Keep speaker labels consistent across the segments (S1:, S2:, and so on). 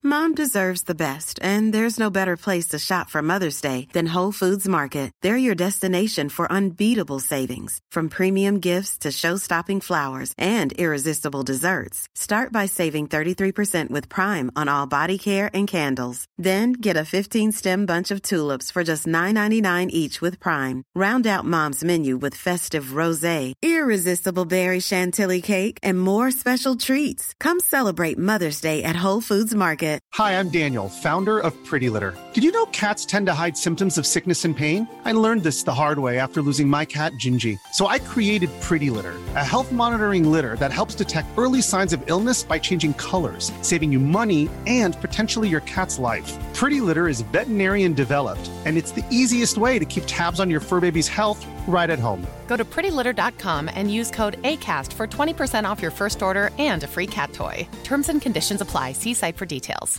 S1: Mom deserves the best, and there's no better place to shop for Mother's Day than Whole Foods Market. They're your destination for unbeatable savings, from premium gifts to show-stopping flowers and irresistible desserts. Start by saving 33% with Prime on all body care and candles. Then get a 15-stem bunch of tulips for just $9.99 each with Prime. Round out Mom's menu with festive rosé, irresistible berry chantilly cake, and more special treats. Come celebrate Mother's Day at Whole Foods Market.
S2: Hi, I'm Daniel, founder of Pretty Litter. Did you know cats tend to hide symptoms of sickness and pain? I learned this the hard way after losing my cat, Gingy. So I created Pretty Litter, a health monitoring litter that helps detect early signs of illness by changing colors, saving you money and potentially your cat's life. Pretty Litter is veterinarian developed, and it's the easiest way to keep tabs on your fur baby's health right at home.
S3: Go to prettylitter.com and use code ACAST for 20% off your first order and a free cat toy. Terms and conditions apply. See site for details.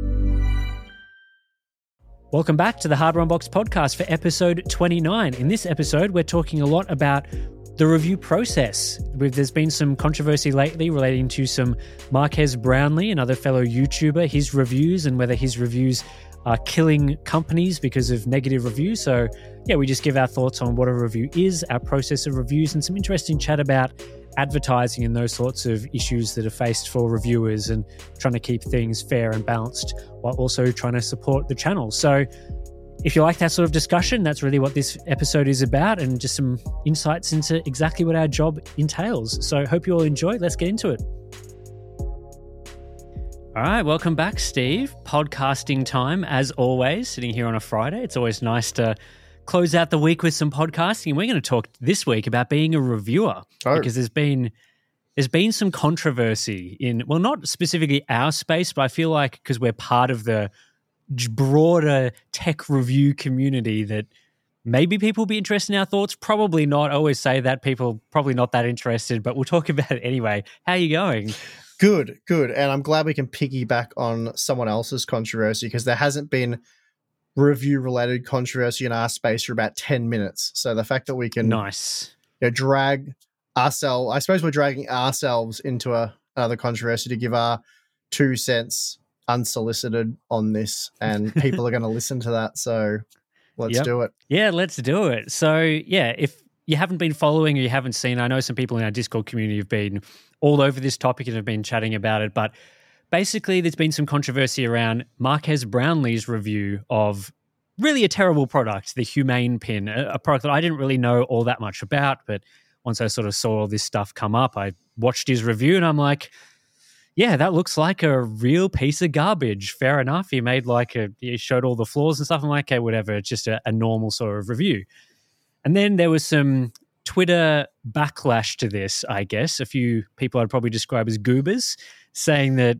S4: Welcome back to the Hardware Unboxed podcast for episode 29. In this episode, we're talking a lot about the review process. There's been some controversy lately relating to some Marques Brownlee, another fellow YouTuber, his reviews and whether his reviews are killing companies because of negative reviews. So yeah, we just give our thoughts on what a review is, our process of reviews, and some interesting chat about advertising and those sorts of issues that are faced for reviewers and trying to keep things fair and balanced while also trying to support the channel. So if you like that sort of discussion, that's really what this episode is about, and just some insights into exactly what our job entails. So hope you all enjoy. Let's get into it. All right, welcome back, Steve. Podcasting time, as always, sitting here on a Friday. It's always nice to close out the week with some podcasting. We're going to talk this week about being a reviewer because there's been some controversy in, well, not specifically our space, but I feel like because we're part of the broader tech review community that maybe people will be interested in our thoughts. Probably not. I always say that people probably not that interested, but we'll talk about it anyway. How are you going?
S5: Good. And I'm glad we can piggyback on someone else's controversy because there hasn't been review-related controversy in our space for about 10 minutes. So the fact that we can drag ourselves, I suppose we're dragging ourselves into another controversy to give our 2 cents unsolicited on this, and people are going to listen to that. So let's do it.
S4: Yeah, let's do it. So yeah, if you haven't been following or you haven't seen, I know some people in our Discord community have been all over this topic and have been chatting about it, but basically there's been some controversy around Marques Brownlee's review of really a terrible product, the Humane Pin, a product that I didn't really know all that much about, but once I sort of saw all this stuff come up, I watched his review and I'm like, yeah, that looks like a real piece of garbage. Fair enough. He showed all the flaws and stuff. I'm like, okay, whatever. It's just a normal sort of review. And then there was some Twitter backlash to this, I guess. A few people I'd probably describe as goobers saying that,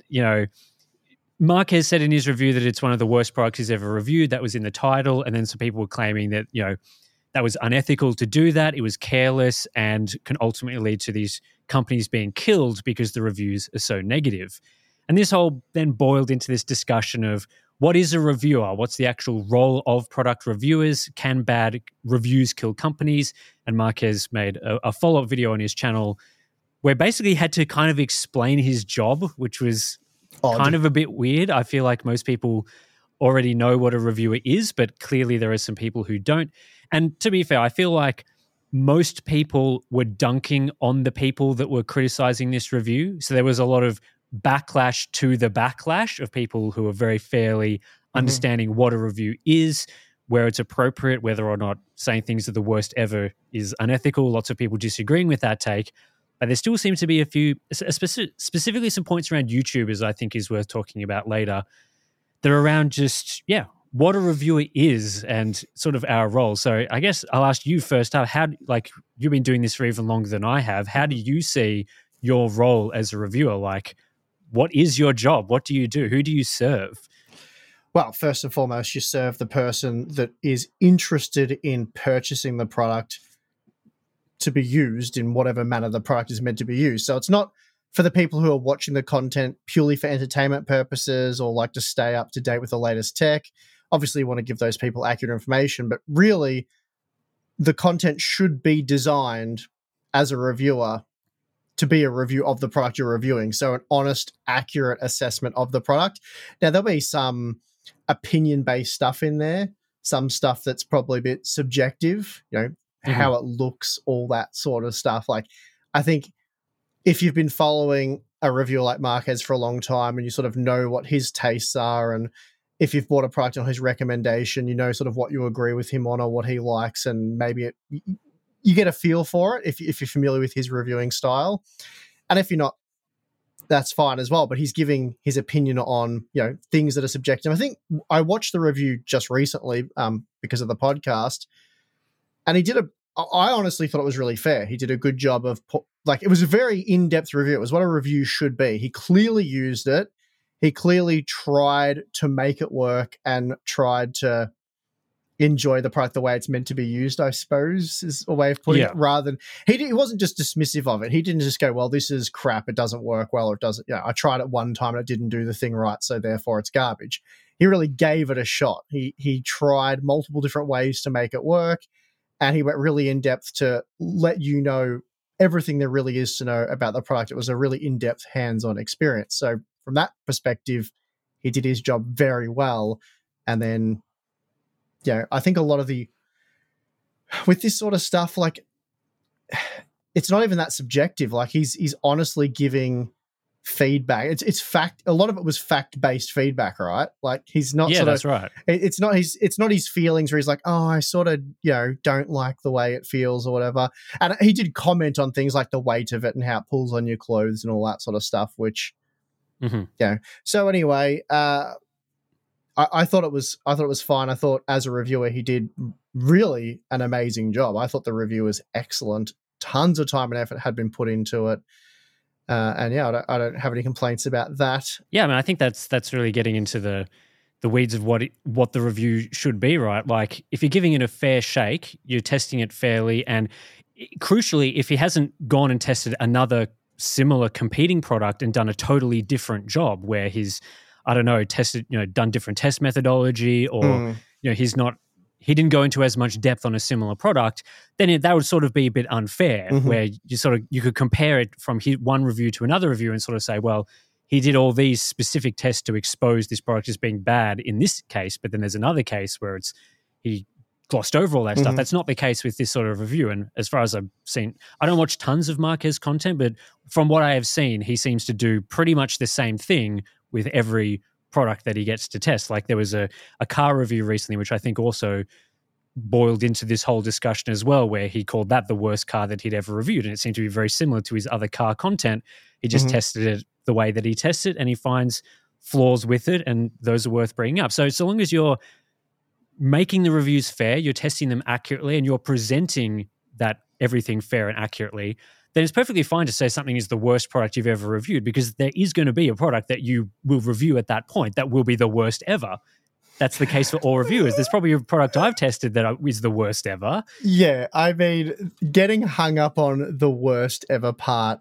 S4: Marques said in his review that it's one of the worst products he's ever reviewed. That was in the title. And then some people were claiming that, that was unethical to do that. It was careless and can ultimately lead to these companies being killed because the reviews are so negative. And this whole then boiled into this discussion of what is a reviewer? What's the actual role of product reviewers? Can bad reviews kill companies? And Marques made a follow-up video on his channel where basically he had to kind of explain his job, which was kind of a bit weird. I feel like most people already know what a reviewer is, but clearly there are some people who don't. And to be fair, I feel like most people were dunking on the people that were criticizing this review. So there was a lot of backlash to the backlash of people who are very fairly understanding what a review is, where it's appropriate, whether or not saying things are the worst ever is unethical. Lots of people disagreeing with that take. But there still seems to be a few, specifically some points around YouTubers I think is worth talking about later. They're around just, what a reviewer is and sort of our role. So I guess I'll ask you first up, you've been doing this for even longer than I have. How do you see your role as a reviewer? Like, what is your job? What do you do? Who do you serve?
S5: Well, first and foremost, you serve the person that is interested in purchasing the product to be used in whatever manner the product is meant to be used. So it's not for the people who are watching the content purely for entertainment purposes or like to stay up to date with the latest tech. Obviously, you want to give those people accurate information, but really the content should be designed as a reviewer to be a review of the product you're reviewing. So an honest, accurate assessment of the product. Now, there'll be some opinion-based stuff in there, some stuff that's probably a bit subjective, how it looks, all that sort of stuff. Like, I think if you've been following a reviewer like Marques for a long time and you sort of know what his tastes are, and if you've bought a product on his recommendation, you know sort of what you agree with him on or what he likes, and maybe you get a feel for it if you're familiar with his reviewing style. And if you're not, that's fine as well. But he's giving his opinion on, things that are subjective. I think I watched the review just recently because of the podcast, and I honestly thought it was really fair. He did a good job of, it was a very in-depth review. It was what a review should be. He clearly used it. He clearly tried to make it work and tried to enjoy the product the way it's meant to be used, I suppose, is a way of putting it, rather than he wasn't just dismissive of it. He didn't just go, well, this is crap, it doesn't work well, or it doesn't, I tried it one time and it didn't do the thing right, so therefore it's garbage. He really gave it a shot. He tried multiple different ways to make it work, and he went really in depth to let you know everything there really is to know about the product. It was a really in-depth hands-on experience. So from that perspective, he did his job very well. And then I think a lot of with this sort of stuff, like, it's not even that subjective. Like, he's honestly giving feedback. It's fact. A lot of it was fact-based feedback, right? Like, he's not.
S4: Yeah, that's right.
S5: It's not his feelings where he's like, oh, I sort of don't like the way it feels or whatever. And he did comment on things like the weight of it and how it pulls on your clothes and all that sort of stuff. Which, So anyway, I thought it was fine. I thought as a reviewer he did really an amazing job. I thought the review was excellent. Tons of time and effort had been put into it. And I don't have any complaints about that.
S4: Yeah, I mean, I think that's really getting into the weeds of what the review should be, right? Like, if you're giving it a fair shake, you're testing it fairly, and crucially, if he hasn't gone and tested another similar competing product and done a totally different job where he's, I don't know, tested, done different test methodology, or he didn't go into as much depth on a similar product, then that would sort of be a bit unfair, where you could compare it from one review to another review and sort of say, well, he did all these specific tests to expose this product as being bad in this case, but then there's another case where he glossed over all that stuff. That's not the case with this sort of review. And as far as I've seen, I don't watch tons of Marques content, but from what I have seen, he seems to do pretty much the same thing with every product that he gets to test. Like, there was a car review recently, which I think also boiled into this whole discussion as well, where he called that the worst car that he'd ever reviewed. And it seemed to be very similar to his other car content. He just tested it the way that he tested, and he finds flaws with it, and those are worth bringing up. So long as you're making the reviews fair, you're testing them accurately, and you're presenting that everything fair and accurately, then it's perfectly fine to say something is the worst product you've ever reviewed, because there is going to be a product that you will review at that point that will be the worst ever. That's the case for all reviewers. There's probably a product I've tested that is the worst ever.
S5: Yeah, I mean, getting hung up on the worst ever part,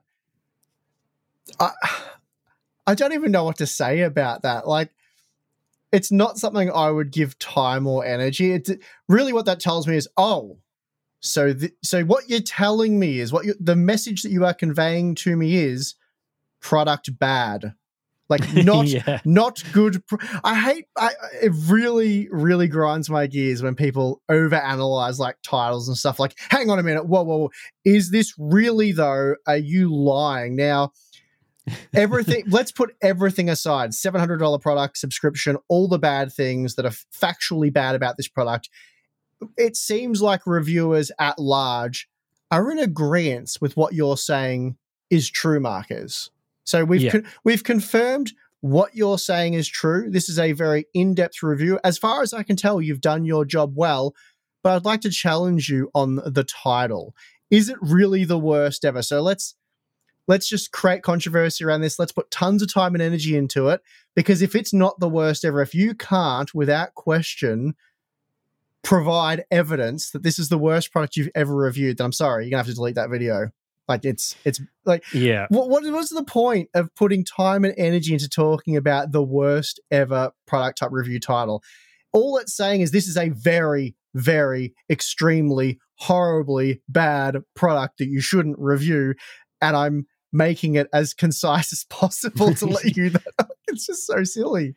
S5: I don't even know what to say about that. Like, it's not something I would give time or energy. It's really, what that tells me is, so what you're telling me is, the message that you are conveying to me is product bad. Like, not good. It really, really grinds my gears when people overanalyze like titles and stuff. Like, hang on a minute. Whoa. Is this really though? Are you lying? Now, let's put everything aside. $700 product, subscription, all the bad things that are factually bad about this product. It seems like reviewers at large are in agreement with what you're saying is true, Marques. So we've confirmed what you're saying is true. This is a very in-depth review. As far as I can tell, you've done your job well, but I'd like to challenge you on the title. Is it really the worst ever? So let's just create controversy around this. Let's put tons of time and energy into it, because if it's not the worst ever, if you can't, without question, provide evidence that this is the worst product you've ever reviewed, then I'm sorry, you're going to have to delete that video. Like, it's like, what's the point of putting time and energy into talking about the worst ever product type review title? All it's saying is this is a very, very extremely horribly bad product that you shouldn't review. And I'm making it as concise as possible to let you know. It's just so silly.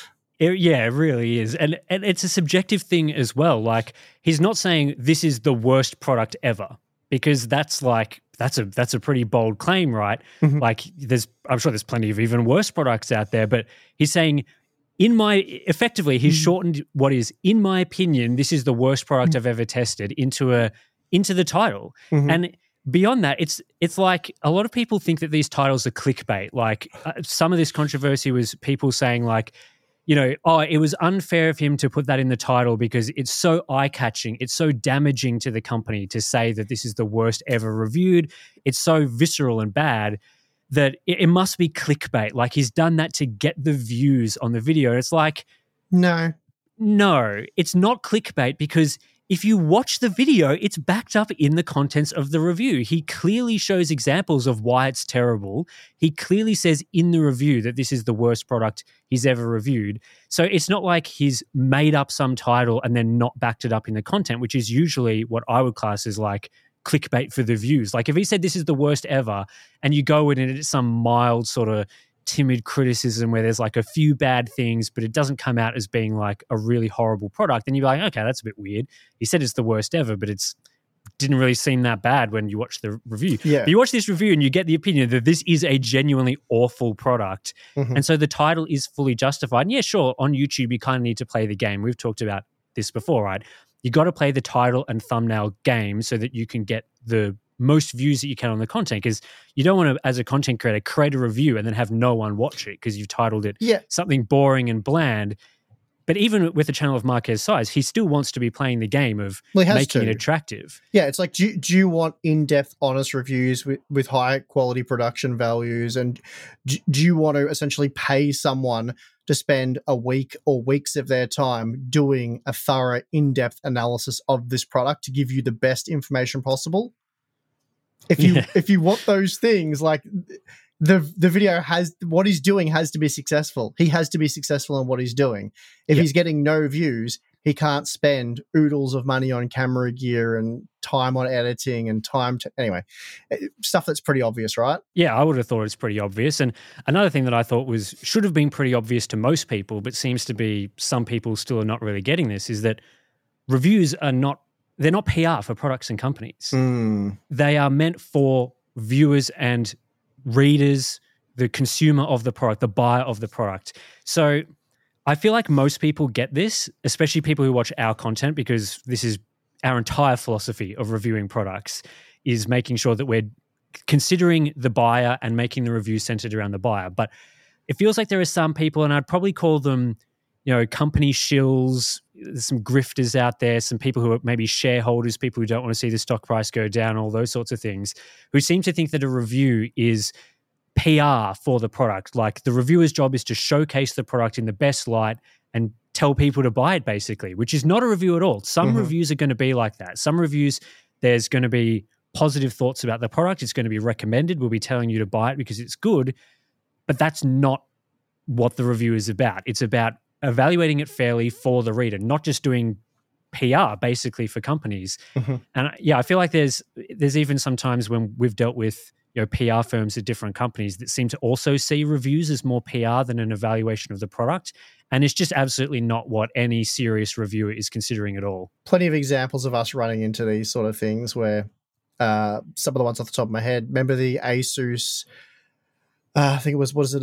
S4: It really is. And it's a subjective thing as well. Like, he's not saying this is the worst product ever, because that's a pretty bold claim, right?
S5: Mm-hmm.
S4: Like, I'm sure there's plenty of even worse products out there, but he's saying effectively he's shortened what is, in my opinion, this is the worst product I've ever tested into the title.
S5: Mm-hmm.
S4: And beyond that, it's like a lot of people think that these titles are clickbait. Like, some of this controversy was people saying, like, you know, oh, it was unfair of him to put that in the title because it's so eye-catching, it's so damaging to the company to say that this is the worst ever reviewed. It's so visceral and bad that it must be clickbait. Like, he's done that to get the views on the video. It's like, no, it's not clickbait, because if you watch the video, it's backed up in the contents of the review. He clearly shows examples of why it's terrible. He clearly says in the review that this is the worst product he's ever reviewed. So it's not like he's made up some title and then not backed it up in the content, which is usually what I would class as like clickbait for the views. Like, if he said this is the worst ever and you go in and it's some mild sort of timid criticism where there's like a few bad things, but it doesn't come out as being like a really horrible product, then you're like, okay, that's a bit weird. He said it's the worst ever, but it's didn't really seem that bad when you watch the review.
S5: Yeah.
S4: But you watch this review and you get the opinion that this is a genuinely awful product.
S5: Mm-hmm.
S4: And so the title is fully justified. And yeah, sure, on YouTube, you kind of need to play the game. We've talked about this before, right? You got to play the title and thumbnail game so that you can get the most views that you can on the content, because you don't want to, as a content creator, create a review and then have no one watch it because you've titled it something boring and bland. But even with a channel of Marquez's size, he still wants to be playing the game of making it attractive.
S5: Yeah, it's like, do you want in-depth, honest reviews with high-quality production values? And do you want to essentially pay someone to spend a week or weeks of their time doing a thorough, in-depth analysis of this product to give you the best information possible? If you want those things, like the video has, what he's doing has to be successful. He has to be successful in what he's doing. If he's getting no views, he can't spend oodles of money on camera gear and time on editing and anyway, stuff that's pretty obvious, right?
S4: Yeah, I would have thought it's pretty obvious. And another thing that I thought should have been pretty obvious to most people, but seems to be some people still are not really getting this, is that reviews they're not PR for products and companies. They are meant for viewers and readers, the consumer of the product, the buyer of the product. So I feel like most people get this, especially people who watch our content, because this is our entire philosophy of reviewing products, is making sure that we're considering the buyer and making the review centered around the buyer. But it feels like there are some people, and I'd probably call them, you know, company shills. There's some grifters out there, some people who are maybe shareholders, people who don't want to see the stock price go down, all those sorts of things, who seem to think that a review is PR for the product. Like, the reviewer's job is to showcase the product in the best light and tell people to buy it, basically, which is not a review at all. Some reviews are going to be like that. Some reviews, there's going to be positive thoughts about the product. It's going to be recommended. We'll be telling you to buy it because it's good. But that's not what the review is about. It's about evaluating it fairly for the reader, not just doing PR basically for companies. And yeah, I feel like there's even sometimes when we've dealt with, you know, PR firms at different companies that seem to also see reviews as more PR than an evaluation of the product. And it's just absolutely not what any serious reviewer is considering at all.
S5: Plenty of examples of us running into these sort of things where some of the ones off the top of my head, remember the Asus, I think it was, it was a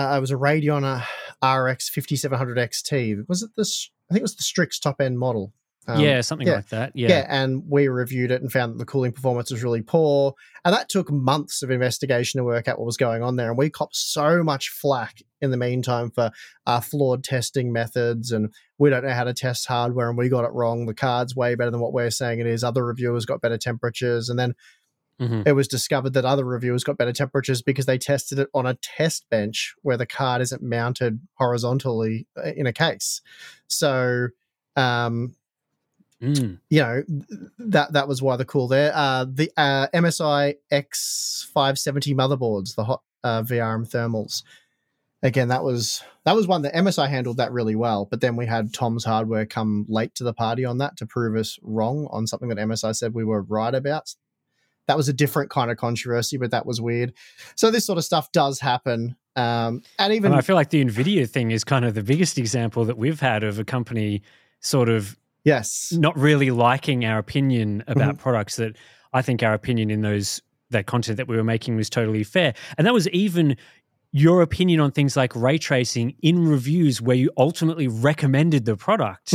S5: Radeon RX 5700 XT. Was it this? I think it was the Strix top end model.
S4: Something like that. Yeah,
S5: and we reviewed it and found that the cooling performance was really poor. And that took months of investigation to work out what was going on there. And we copped so much flack in the meantime for our flawed testing methods, and we don't know how to test hardware, and we got it wrong. The card's way better than what we're saying it is. Other reviewers got better temperatures. And then it was discovered that other reviewers got better temperatures because they tested it on a test bench where the card isn't mounted horizontally in a case. So, you know, that was why the call there. The MSI X570 motherboards, the hot VRM thermals. Again, that was one that MSI handled that really well, but then we had Tom's Hardware come late to the party on that to prove us wrong on something that MSI said we were right about. that was a different kind of controversy, but that was weird. So this sort of stuff does happen. And
S4: I feel like the NVIDIA thing is kind of the biggest example that we've had of a company sort of not really liking our opinion about products, that I think our opinion in that content that we were making was totally fair. And that was even your opinion on things like ray tracing in reviews where you ultimately recommended the product,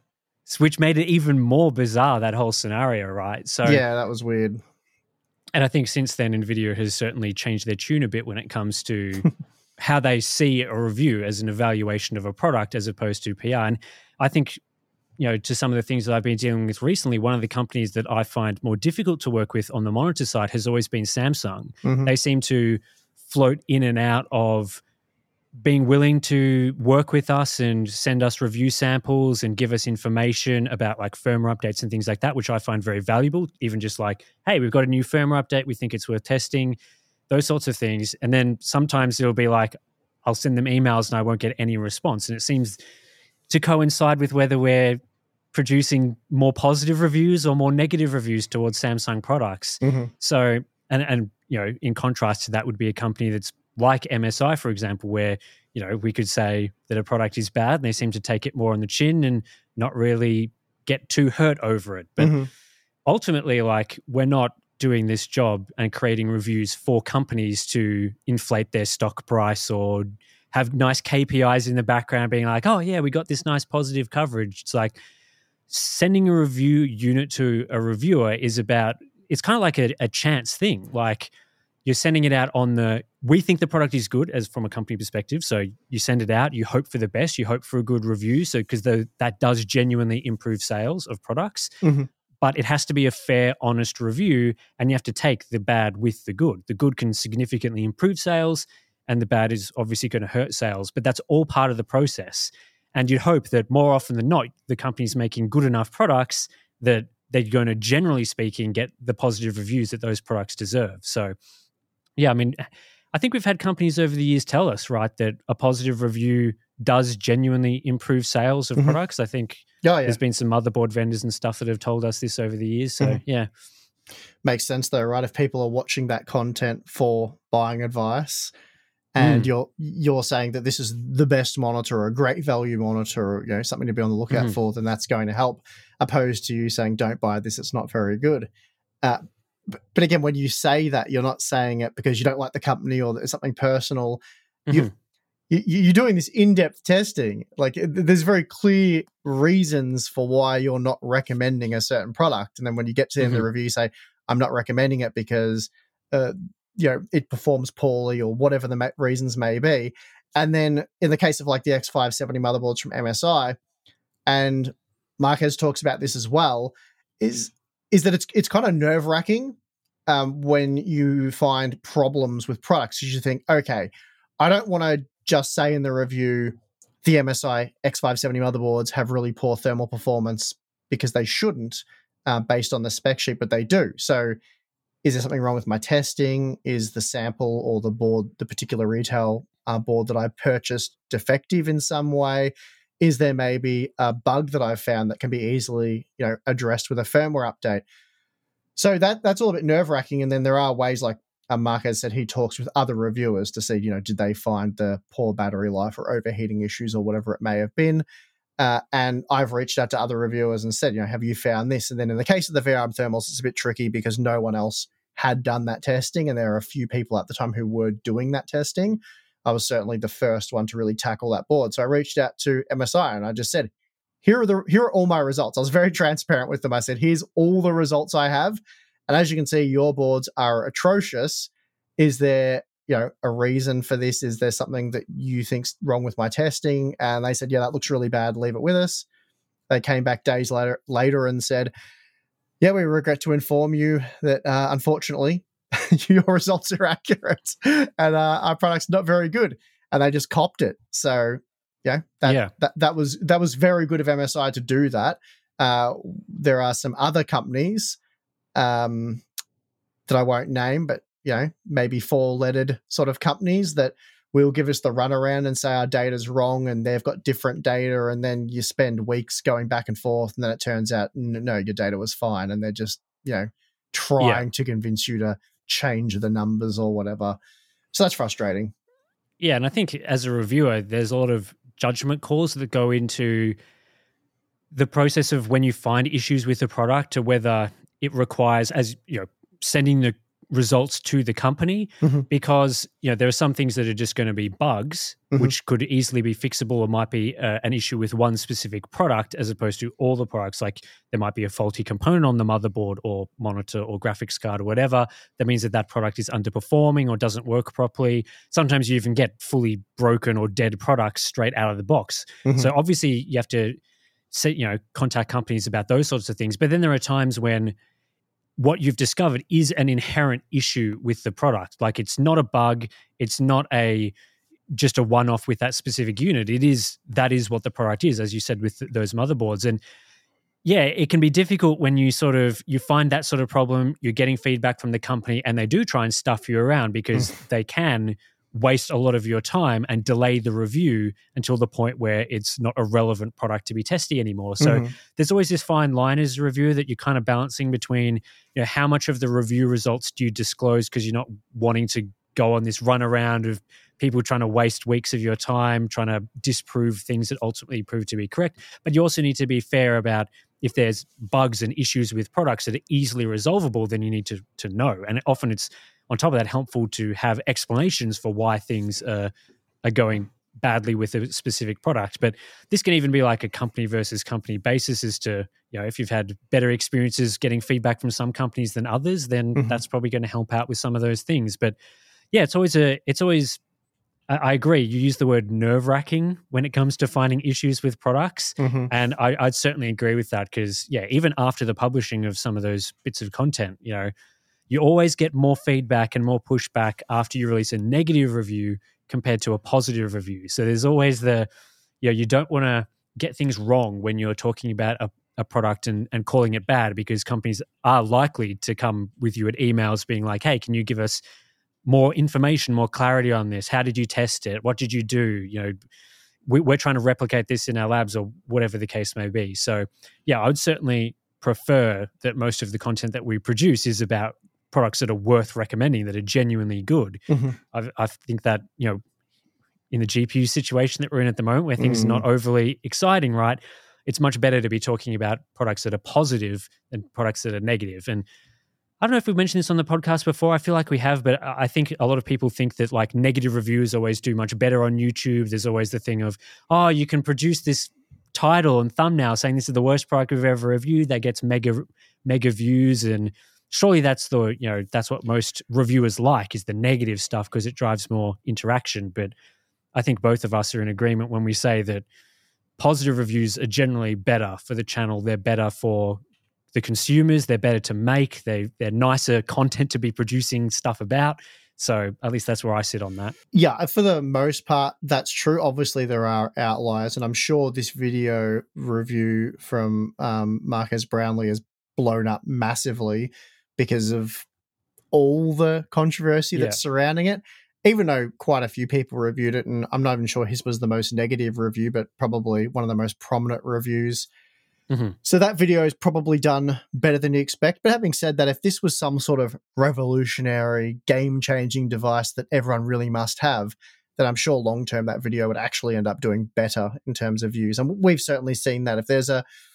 S4: which made it even more bizarre, that whole scenario, right? So
S5: yeah, that was weird.
S4: And I think since then, NVIDIA has certainly changed their tune a bit when it comes to how they see a review as an evaluation of a product as opposed to PR. And I think, to some of the things that I've been dealing with recently, one of the companies that I find more difficult to work with on the monitor side has always been Samsung. They seem to float in and out of being willing to work with us and send us review samples and give us information about like firmware updates and things like that, which I find very valuable. Even just like, hey, we've got a new firmware update, we think it's worth testing, those sorts of things. And then sometimes it'll be like, I'll send them emails and I won't get any response. And it seems to coincide with whether we're producing more positive reviews or more negative reviews towards Samsung products. So, and in contrast to that would be a company that's like MSI, for example, where, we could say that a product is bad and they seem to take it more on the chin and not really get too hurt over it. But ultimately, like, we're not doing this job and creating reviews for companies to inflate their stock price or have nice KPIs in the background being like, oh yeah, we got this nice positive coverage. It's like sending a review unit to a reviewer it's kind of like a chance thing. Like, you're sending it out we think the product is good as from a company perspective. So you send it out, you hope for the best, you hope for a good review. So, because that does genuinely improve sales of products, but it has to be a fair, honest review. And you have to take the bad with the good. The good can significantly improve sales and the bad is obviously going to hurt sales, but that's all part of the process. And you'd hope that more often than not, the company's making good enough products that they're going to, generally speaking, get the positive reviews that those products deserve. So, yeah, I mean, I think we've had companies over the years tell us, right, that a positive review does genuinely improve sales of products. I think there's been some motherboard vendors and stuff that have told us this over the years. So, yeah.
S5: Makes sense though, right? If people are watching that content for buying advice and you're saying that this is the best monitor or a great value monitor or, something to be on the lookout for, then that's going to help, opposed to you saying, don't buy this, it's not very good. But again, when you say that, you're not saying it because you don't like the company or it's something personal. You're doing this in-depth testing. Like, there's very clear reasons for why you're not recommending a certain product. And then when you get to the end of the review, you say, I'm not recommending it because, it performs poorly or whatever the reasons may be. And then in the case of like the X570 motherboards from MSI, and Marques talks about this as well, is that it's kind of nerve-wracking when you find problems with products. You should think, okay, I don't want to just say in the review the MSI X570 motherboards have really poor thermal performance because they shouldn't based on the spec sheet, but they do. So is there something wrong with my testing? Is the sample or the board, the particular retail board that I purchased, defective in some way? Is there maybe a bug that I've found that can be easily, addressed with a firmware update? So that's all a bit nerve-wracking. And then there are ways, like Marques said, he talks with other reviewers to see, did they find the poor battery life or overheating issues or whatever it may have been. And I've reached out to other reviewers and said, have you found this? And then in the case of the VRM thermals, it's a bit tricky because no one else had done that testing. And there are a few people at the time who were doing that testing. I was certainly the first one to really tackle that board. So I reached out to MSI and I just said, here are all my results. I was very transparent with them. I said, here's all the results I have. And as you can see, your boards are atrocious. Is there, a reason for this? Is there something that you think's wrong with my testing? And they said, yeah, that looks really bad. Leave it with us. They came back days later and said, yeah, we regret to inform you that unfortunately your results are accurate and our product's not very good. And they just copped it. So that was very good of MSI to do that. There are some other companies that I won't name, but maybe 4-lettered sort of companies that will give us the runaround and say our data's wrong and they've got different data, and then you spend weeks going back and forth and then it turns out, no, your data was fine, and they're just, trying to convince you to change the numbers or whatever. So that's frustrating.
S4: Yeah, and I think as a reviewer, there's a lot of judgment calls that go into the process of when you find issues with the product, to whether it requires, as you know, sending the results to the company, because there are some things that are just going to be bugs, which could easily be fixable, or might be an issue with one specific product as opposed to all the products. Like there might be a faulty component on the motherboard or monitor or graphics card or whatever. That means that product is underperforming or doesn't work properly. Sometimes you even get fully broken or dead products straight out of the box. So obviously you have to contact companies about those sorts of things. But then there are times when what you've discovered is an inherent issue with the product. Like it's not a bug, it's not just a one-off with that specific unit. That is what the product is, as you said, with those motherboards. And yeah, it can be difficult when you find that sort of problem, you're getting feedback from the company, and they do try and stuff you around because they can waste a lot of your time and delay the review until the point where it's not a relevant product to be testing anymore. So there's always this fine line as a reviewer that you're kind of balancing between, how much of the review results do you disclose because you're not wanting to go on this run around of people trying to waste weeks of your time trying to disprove things that ultimately prove to be correct. But you also need to be fair about if there's bugs and issues with products that are easily resolvable, then you need to know. And often it's, on top of that, helpful to have explanations for why things are going badly with a specific product. But this can even be like a company versus company basis as to, if you've had better experiences getting feedback from some companies than others, then that's probably going to help out with some of those things. But yeah, it's always, I agree. You use the word nerve-wracking when it comes to finding issues with products. And I'd certainly agree with that because, even after the publishing of some of those bits of content, you always get more feedback and more pushback after you release a negative review compared to a positive review. So there's always you don't want to get things wrong when you're talking about a product and calling it bad, because companies are likely to come with you at emails being like, hey, can you give us more information, more clarity on this? How did you test it? What did you do? We're trying to replicate this in our labs, or whatever the case may be. So I would certainly prefer that most of the content that we produce is about products that are worth recommending, that are genuinely good. I think that, in the GPU situation that we're in at the moment, where things are not overly exciting, right? It's much better to be talking about products that are positive than products that are negative. And I don't know if we've mentioned this on the podcast before. I feel like we have, but I think a lot of people think that like negative reviews always do much better on YouTube. There's always the thing of, you can produce this title and thumbnail saying this is the worst product we've ever reviewed that gets mega views, and surely that's that's what most reviewers like, is the negative stuff, because it drives more interaction. But I think both of us are in agreement when we say that positive reviews are generally better for the channel. They're better for the consumers. They're better to make. They're nicer content to be producing stuff about. So at least that's where I sit on that.
S5: Yeah, for the most part, that's true. Obviously, there are outliers, and I'm sure this video review from Marques Brownlee has blown up massively because of all the controversy that's surrounding it, even though quite a few people reviewed it, and I'm not even sure his was the most negative review, but probably one of the most prominent reviews. So that video is probably done better than you expect. But having said that, if this was some sort of revolutionary, game-changing device that everyone really must have, then I'm sure long-term that video would actually end up doing better in terms of views. And we've certainly seen that. If there's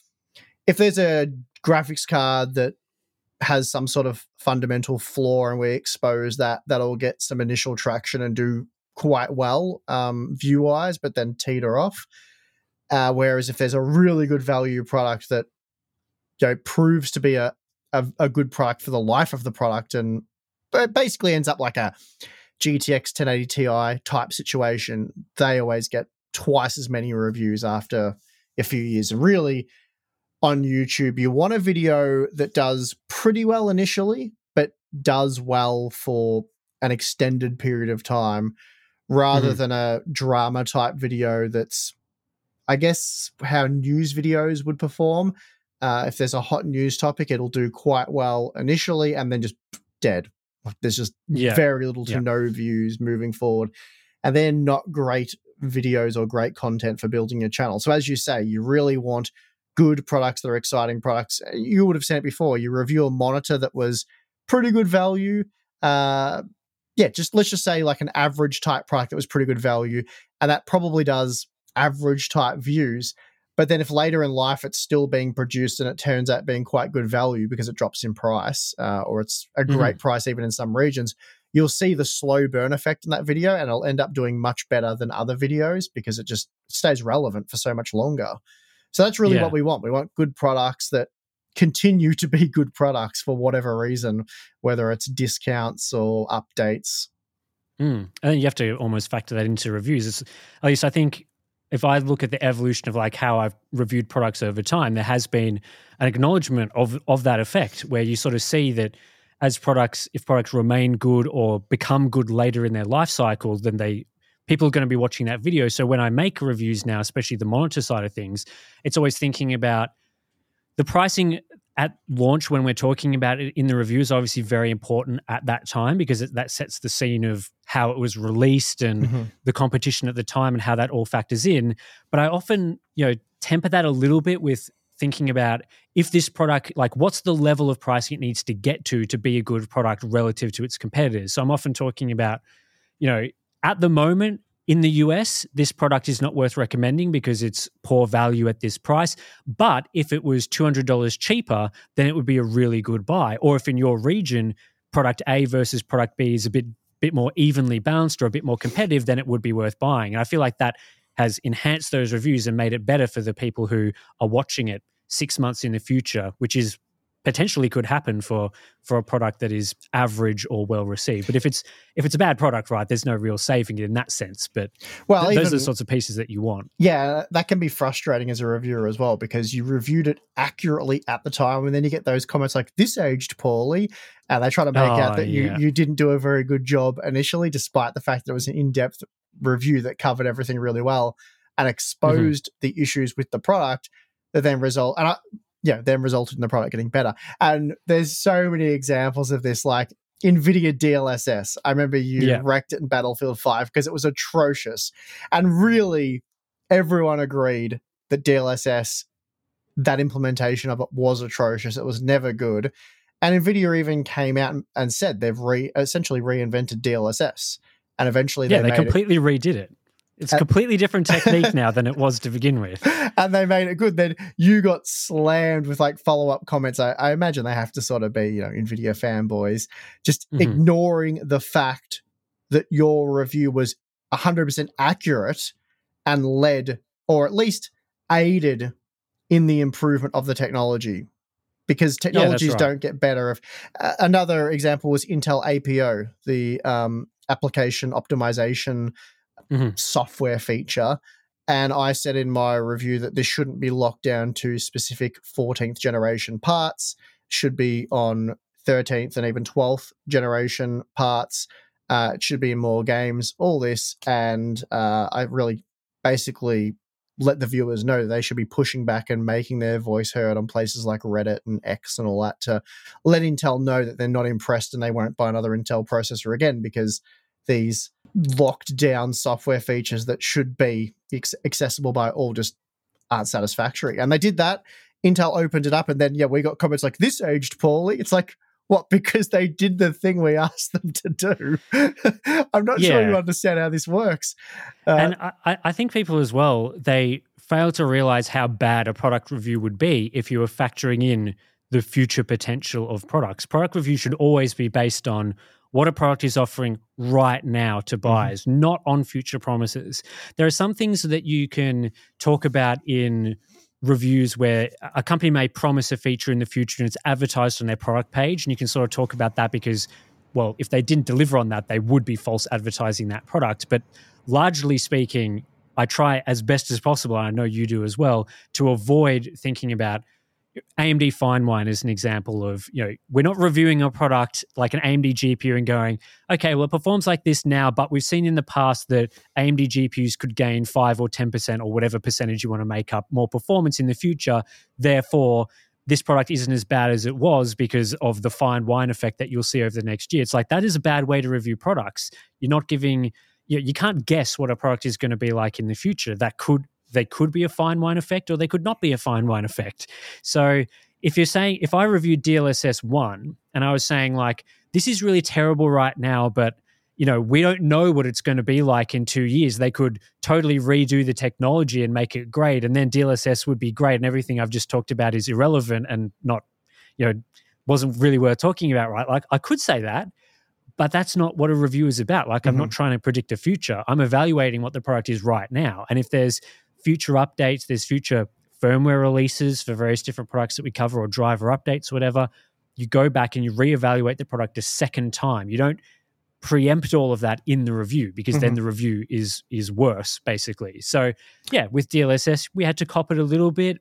S5: a graphics card that has some sort of fundamental flaw and we expose that'll get some initial traction and do quite well view-wise, but then teeter off. Whereas if there's a really good value product that proves to be a good product for the life of the product, and it basically ends up like a GTX 1080 Ti type situation, they always get twice as many reviews after a few years. And really, on YouTube, you want a video that does pretty well initially, but does well for an extended period of time, rather than a drama type video that's, I guess, how news videos would perform. If there's a hot news topic, it'll do quite well initially and then just dead. Like there's just very little to no views moving forward. And they're not great videos or great content for building your channel. So as you say, you really want good products that are exciting products. You would have seen it before. You review a monitor that was pretty good value. Let's just say like an average type product that was pretty good value, and that probably does average type views. But then if later in life it's still being produced and it turns out being quite good value because it drops in price, or it's a great price even in some regions, you'll see the slow burn effect in that video, and it'll end up doing much better than other videos because it just stays relevant for so much longer. So that's really what we want. We want good products that continue to be good products for whatever reason, whether it's discounts or updates.
S4: I think you have to almost factor that into reviews. At least I think if I look at the evolution of like how I've reviewed products over time, there has been an acknowledgement of that effect where you sort of see that if products remain good or become good later in their life cycle, then people are going to be watching that video. So when I make reviews now, especially the monitor side of things, it's always thinking about the pricing at launch when we're talking about it in the review is obviously very important at that time because that sets the scene of how it was released and the competition at the time and how that all factors in. But I often, temper that a little bit with thinking about if this product, like what's the level of pricing it needs to get to be a good product relative to its competitors. So I'm often talking about, at the moment, in the US, this product is not worth recommending because it's poor value at this price. But if it was $200 cheaper, then it would be a really good buy. Or if in your region, product A versus product B is a bit more evenly balanced or a bit more competitive, then it would be worth buying. And I feel like that has enhanced those reviews and made it better for the people who are watching it 6 months in the future, which is potentially could happen for a product that is average or well received. But if it's a bad product, right, there's no real saving it in that sense. But those are the sorts of pieces that you want.
S5: Yeah, that can be frustrating as a reviewer as well because you reviewed it accurately at the time and then you get those comments like, this aged poorly, and they try to make out that you didn't do a very good job initially, despite the fact that it was an in-depth review that covered everything really well and exposed the issues with the product that then resulted in the product getting better. And there's so many examples of this, like NVIDIA DLSS. I remember you wrecked it in Battlefield 5 because it was atrocious. And really, everyone agreed that DLSS, that implementation of it was atrocious. It was never good. And NVIDIA even came out and said they've essentially reinvented DLSS. And eventually
S4: they completely redid it. It's a completely different technique now than it was to begin with.
S5: And they made it good. Then you got slammed with like follow-up comments. I imagine they have to sort of be, NVIDIA fanboys, just ignoring the fact that your review was 100% accurate and led, or at least aided in the improvement of the technology. Because technologies don't get better. If another example was Intel APO, the application optimization software feature. And I said in my review that this shouldn't be locked down to specific 14th generation parts, should be on 13th and even 12th generation parts. It should be in more games, all this. And I really basically let the viewers know that they should be pushing back and making their voice heard on places like Reddit and X and all that to let Intel know that they're not impressed and they won't buy another Intel processor again because these locked down software features that should be accessible by all just aren't satisfactory. And they did that. Intel opened it up and then, we got comments like, this aged poorly. It's like, what? Because they did the thing we asked them to do. I'm not sure you understand how this works.
S4: And I think people as well, they fail to realize how bad a product review would be if you were factoring in the future potential of products. Product review should always be based on what a product is offering right now to buyers, not on future promises. There are some things that you can talk about in reviews where a company may promise a feature in the future and it's advertised on their product page, and you can sort of talk about that because, well, if they didn't deliver on that, they would be false advertising that product. But largely speaking, I try as best as possible, and I know you do as well, to avoid thinking about AMD Fine is an example of, we're not reviewing a product like an AMD GPU and going, okay, well, it performs like this now, but we've seen in the past that AMD GPUs could gain 5 or 10% or whatever percentage you want to make up more performance in the future. Therefore, this product isn't as bad as it was because of the fine wine effect that you'll see over the next year. It's like, that is a bad way to review products. You're not giving, you can't guess what a product is going to be like in the future. That could they could be a fine wine effect or they could not be a fine wine effect. So if you're saying, if I reviewed DLSS 1 and I was saying like, this is really terrible right now, but we don't know what it's going to be like in 2 years. They could totally redo the technology and make it great, and then DLSS would be great, and everything I've just talked about is irrelevant and not, wasn't really worth talking about, right? Like I could say that, but that's not what a review is about. Like I'm not trying to predict the future. I'm evaluating what the product is right now. And if there's future updates, there's future firmware releases for various different products that we cover, or driver updates, whatever, you go back and you reevaluate the product a second time. You don't preempt all of that in the review, because then the review is worse, basically. So yeah, with DLSS, we had to cop it a little bit.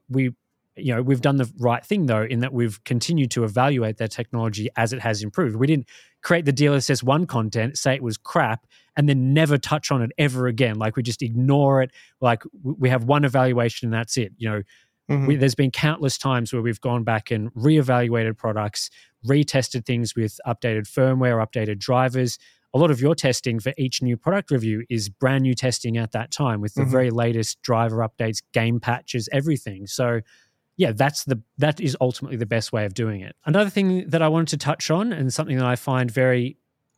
S4: We've done the right thing though, in that we've continued to evaluate that technology as it has improved. We didn't create the DLSS 1 content, say it was crap, and then never touch on it ever again. Like we just ignore it. Like we have one evaluation and that's it. There's been countless times where we've gone back and reevaluated products, retested things with updated firmware, updated drivers. A lot of your testing for each new product review is brand new testing at that time with the very latest driver updates, game patches, everything. So yeah, that is ultimately the best way of doing it. Another thing that I wanted to touch on, and something that I find very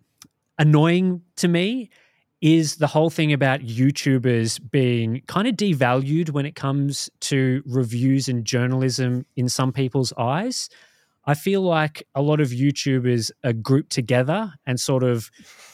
S4: annoying to me, is the whole thing about YouTubers being kind of devalued when it comes to reviews and journalism in some people's eyes. I feel like a lot of YouTubers are grouped together and sort of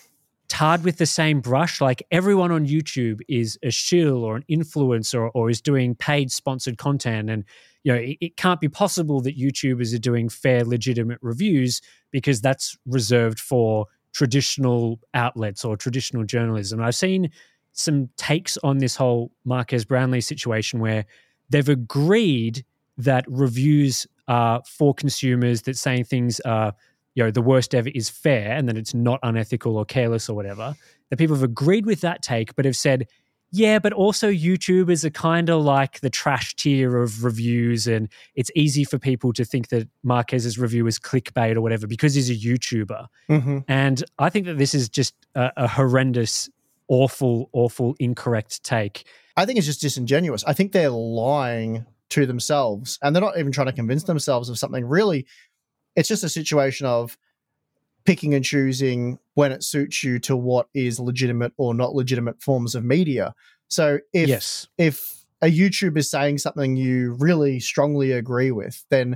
S4: tarred with the same brush. Like everyone on YouTube is a shill or an influencer or is doing paid sponsored content. And, it can't be possible that YouTubers are doing fair, legitimate reviews, because that's reserved for traditional outlets or traditional journalism. I've seen some takes on this whole Marques Brownlee situation where they've agreed that reviews are for consumers, that saying things are, the worst ever is fair and that it's not unethical or careless or whatever. That people have agreed with that take, but have said, yeah, but also YouTubers are kind of like the trash tier of reviews, and it's easy for people to think that Marquez's review is clickbait or whatever because he's a YouTuber. And I think that this is just a horrendous, awful, incorrect take.
S5: I think it's just disingenuous. I think they're lying to themselves, and they're not even trying to convince themselves of something. Really, it's just a situation of picking and choosing when it suits you to what is legitimate or not legitimate forms of media. So if a YouTuber is saying something you really strongly agree with, then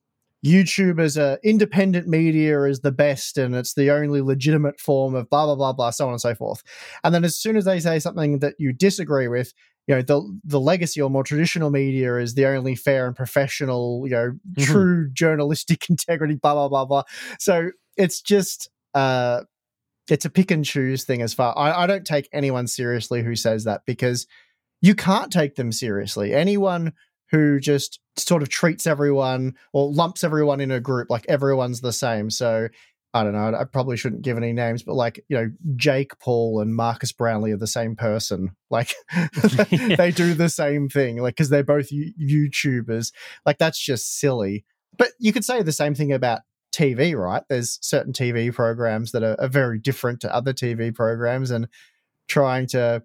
S5: YouTube as a independent media is the best and it's the only legitimate form of blah, blah, blah, blah, so on and so forth. And then as soon as they say something that you disagree with, the legacy or more traditional media is the only fair and professional, true journalistic integrity, blah, blah, blah, blah. So it's just, it's a pick and choose thing as far. I don't take anyone seriously who says that, because you can't take them seriously. Anyone who just sort of treats everyone or lumps everyone in a group like everyone's the same. So I don't know, I probably shouldn't give any names, but like, Jake Paul and Marques Brownlee are the same person. Like they do the same thing, like, because they're both YouTubers. Like that's just silly. But you could say the same thing about TV, right? There's certain TV programs that are very different to other TV programs, and trying to,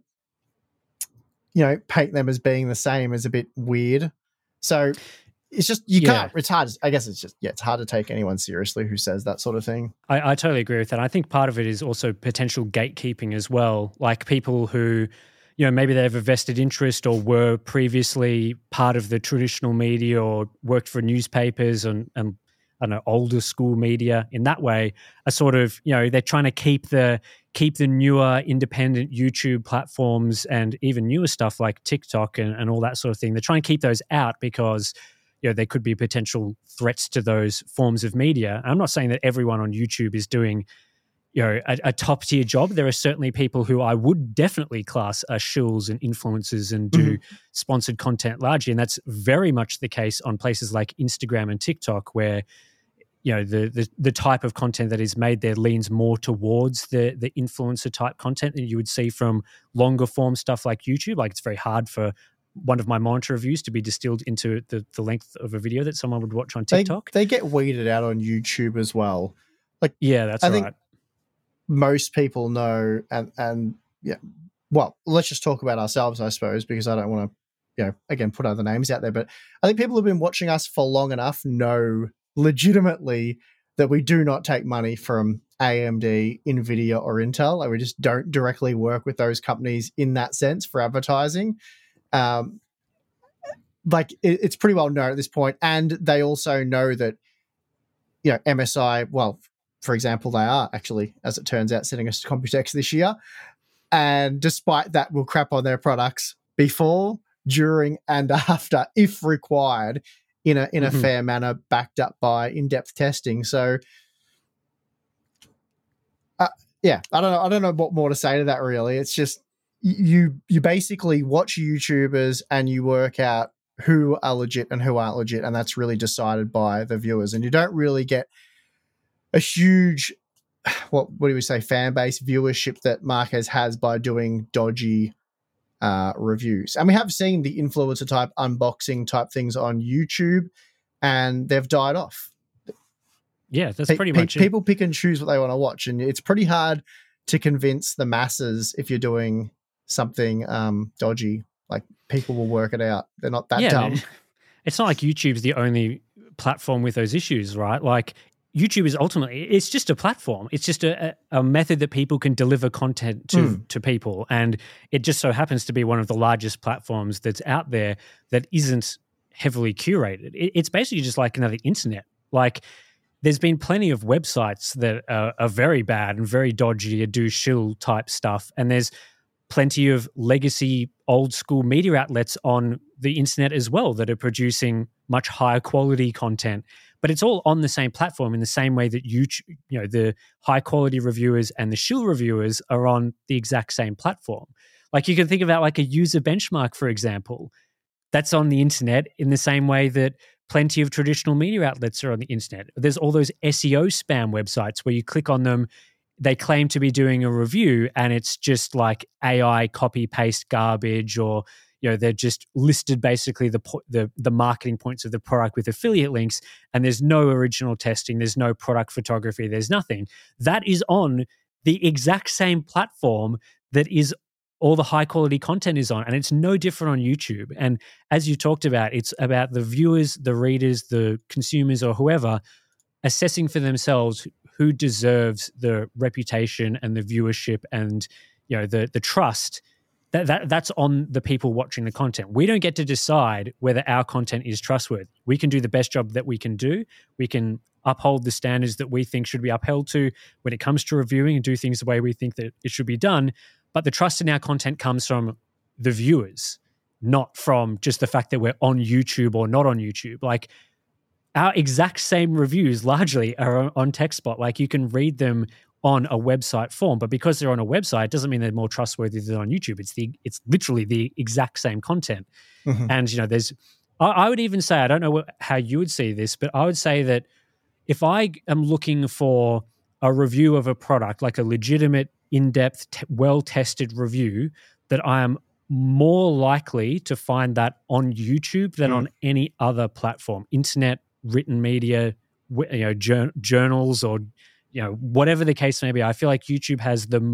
S5: paint them as being the same is a bit weird. So it's just, can't, it's hard. I guess it's just, it's hard to take anyone seriously who says that sort of thing.
S4: I totally agree with that. I think part of it is also potential gatekeeping as well. Like people who, maybe they have a vested interest or were previously part of the traditional media or worked for newspapers and I don't know, older school media in that way, are sort of, they're trying to keep the newer independent YouTube platforms and even newer stuff like TikTok and all that sort of thing. They're trying to keep those out because, there could be potential threats to those forms of media. I'm not saying that everyone on YouTube is doing, a top tier job. There are certainly people who I would definitely class as shills and influencers and do sponsored content largely. And that's very much the case on places like Instagram and TikTok, where, the type of content that is made there leans more towards the influencer type content that you would see from longer form stuff like YouTube. Like it's very hard for one of my monitor reviews to be distilled into the length of a video that someone would watch on TikTok.
S5: They get weeded out on YouTube as well. Like,
S4: yeah, that's
S5: I
S4: right.
S5: think most people know, and yeah, well, let's just talk about ourselves, I suppose, because I don't want to again, put other names out there. But I think people who've been watching us for long enough know legitimately that we do not take money from AMD, NVIDIA, or Intel. Like, we just don't directly work with those companies in that sense for advertising. It's pretty well known at this point. And they also know that, MSI, well, for example, they are actually, as it turns out, sending us to Computex this year. And despite that, we'll crap on their products before, during, and after, if required, in a fair manner, backed up by in-depth testing. So, I don't know what more to say to that, really. It's just you basically watch YouTubers and you work out who are legit and who aren't legit, and that's really decided by the viewers. And you don't really get a huge, what do we say, fan base viewership that Marques has by doing dodgy reviews. And we have seen the influencer type unboxing type things on YouTube, and they've died off.
S4: Yeah, that's pretty much it.
S5: People pick and choose what they want to watch, and it's pretty hard to convince the masses if you're doing something dodgy. Like, people will work it out. They're not that dumb.
S4: It's not like YouTube's the only platform with those issues, right? Like, YouTube is ultimately, it's just a platform. It's just a method that people can deliver content to people. And it just so happens to be one of the largest platforms that's out there that isn't heavily curated. It's basically just like another internet. Like, there's been plenty of websites that are very bad and very dodgy, do shill type stuff. And there's plenty of legacy old school media outlets on the internet as well that are producing much higher quality content. But it's all on the same platform in the same way that YouTube, the high quality reviewers and the shill reviewers are on the exact same platform. Like, you can think about like a user benchmark, for example, that's on the internet in the same way that plenty of traditional media outlets are on the internet. There's all those SEO spam websites where you click on them, they claim to be doing a review and it's just like AI copy paste garbage, or they're just listed basically the marketing points of the product with affiliate links, and there's no original testing, there's no product photography, there's nothing. That is on the exact same platform that is all the high quality content is on, and it's no different on YouTube. And as you talked about, it's about the viewers, the readers, the consumers, or whoever assessing for themselves who deserves the reputation and the viewership and the trust. That's on the people watching the content. We don't get to decide whether our content is trustworthy. We can do the best job that we can do. We can uphold the standards that we think should be upheld to when it comes to reviewing and do things the way we think that it should be done. But the trust in our content comes from the viewers, not from just the fact that we're on YouTube or not on YouTube. Like, our exact same reviews largely are on TechSpot. Like, you can read them on a website form, but because they're on a website doesn't mean they're more trustworthy than on YouTube. It's literally the exact same content. And I would even say, I don't know how you would see this, but I would say that if I am looking for a review of a product, like a legitimate, in-depth, well-tested review, that I am more likely to find that on YouTube than on any other platform, internet, written media, journals, or whatever the case may be. I feel like YouTube has the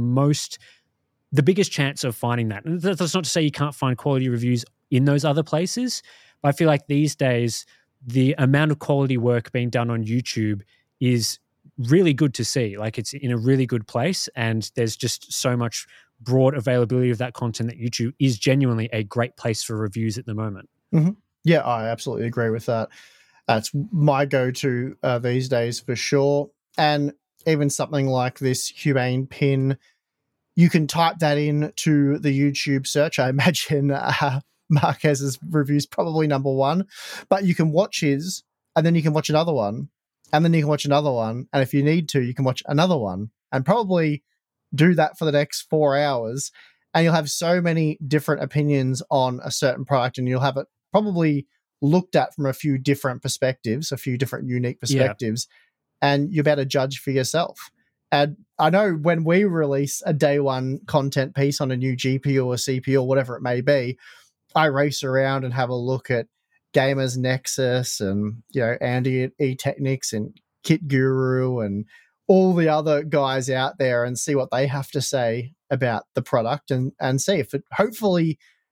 S4: biggest chance of finding that. And that's not to say you can't find quality reviews in those other places, but I feel like these days the amount of quality work being done on YouTube is really good to see. Like, it's in a really good place, and there's just so much broad availability of that content that YouTube is genuinely a great place for reviews at the moment.
S5: Yeah, I absolutely agree with that. That's my go-to these days for sure. And even something like this Humane pin, you can type that in to the YouTube search. I imagine Marques's review is probably number one, but you can watch his, and then you can watch another one, and then you can watch another one, and if you need to, you can watch another one, and probably do that for the next 4 hours, and you'll have so many different opinions on a certain product, and you'll have it probably looked at from a few different perspectives, a few different unique perspectives, and you're better judge for yourself. And I know when we release a day one content piece on a new GPU or CPU or whatever it may be, I race around and have a look at Gamers Nexus and, Andy at eTechnics and Kit Guru and all the other guys out there and see what they have to say about the product and see if it hopefully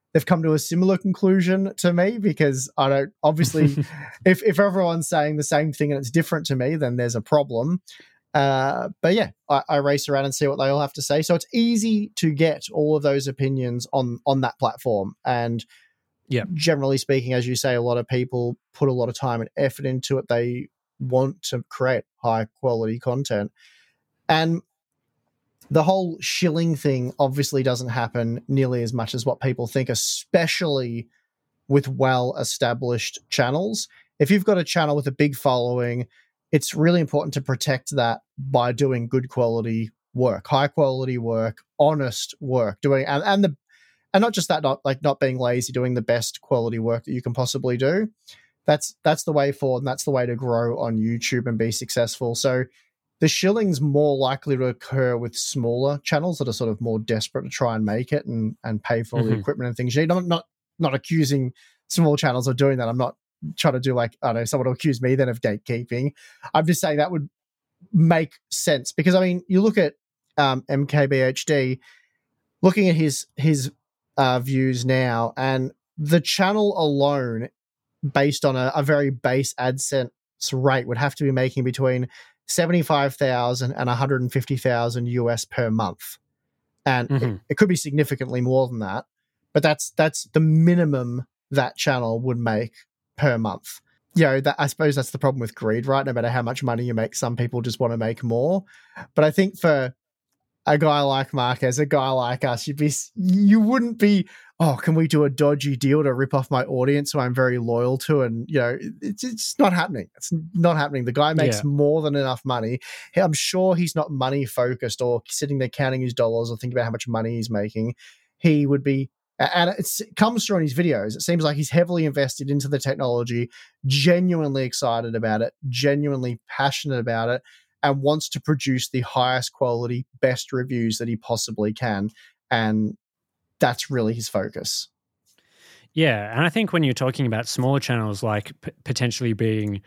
S5: they've come to a similar conclusion to me, because I don't, obviously, if everyone's saying the same thing and it's different to me, then there's a problem. But yeah, I race around and see what they all have to say. So it's easy to get all of those opinions on that platform. And generally speaking, as you say, a lot of people put a lot of time and effort into it. They want to create high quality content. And the whole shilling thing obviously doesn't happen nearly as much as what people think, especially with well-established channels. If you've got a channel with a big following, it's really important to protect that by doing good quality work, high quality work, honest work, and not just that, not being lazy, doing the best quality work that you can possibly do. That's the way forward, and that's the way to grow on YouTube and be successful. So the shilling's more likely to occur with smaller channels that are sort of more desperate to try and make it and pay for all the equipment and things you need. I'm not accusing small channels of doing that. I'm not trying to do I don't know, someone will accuse me then of gatekeeping. I'm just saying that would make sense, because I mean, you look at MKBHD, looking at his views now, and the channel alone, based on a very base AdSense rate, would have to be making between $75,000 and $150,000 US per month. And it could be significantly more than that, but that's the minimum that channel would make per month. I suppose that's the problem with greed, right? No matter how much money you make, some people just want to make more. But I think for a guy like Marques, a guy like us, you wouldn't be, oh, can we do a dodgy deal to rip off my audience who I'm very loyal to? And, it's not happening. It's not happening. The guy makes more than enough money. I'm sure he's not money focused or sitting there counting his dollars or thinking about how much money he's making. He would be, and it comes through in his videos. It seems like he's heavily invested into the technology, genuinely excited about it, genuinely passionate about it, and wants to produce the highest quality, best reviews that he possibly can. And that's really his focus.
S4: Yeah. And I think when you're talking about smaller channels, like potentially being,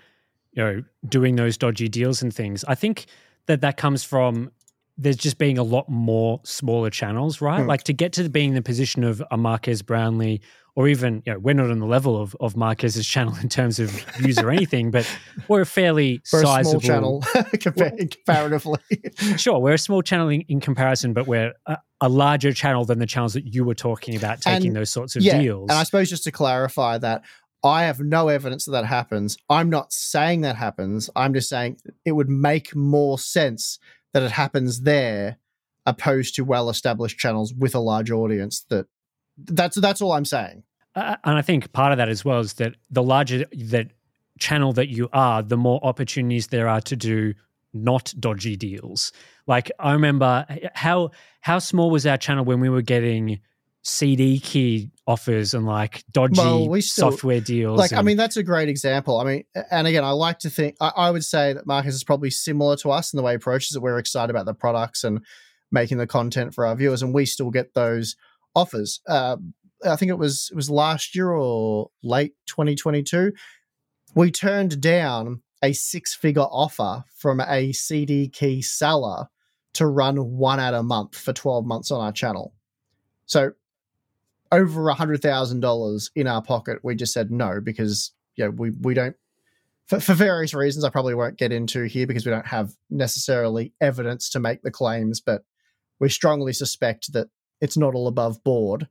S4: doing those dodgy deals and things, I think that comes from there's just being a lot more smaller channels, right? Like to get to being the position of a Marques Brownlee, or even, we're not on the level of Marquez's channel in terms of views or anything, but we're a fairly sizable
S5: channel comparatively.
S4: Sure, we're a small channel in comparison, but we're a larger channel than the channels that you were talking about taking those sorts of deals.
S5: And I suppose just to clarify that, I have no evidence that happens. I'm not saying that happens. I'm just saying it would make more sense that it happens there opposed to well-established channels with a large audience. That's all I'm saying.
S4: And I think part of that as well is that the larger that channel that you are, the more opportunities there are to do not dodgy deals. Like I remember how small was our channel when we were getting CD key offers and like dodgy software deals.
S5: That's a great example. I mean, and again, I like to think, I would say that Marques is probably similar to us in the way he approaches it. We're excited about the products and making the content for our viewers, and we still get those offers. I think it was last year or late 2022. We turned down a 6-figure offer from a CD key seller to run one ad a month for 12 months on our channel. So over $100,000 in our pocket, we just said no, because we don't, for various reasons I probably won't get into here, because we don't have necessarily evidence to make the claims, but we strongly suspect that it's not all above board.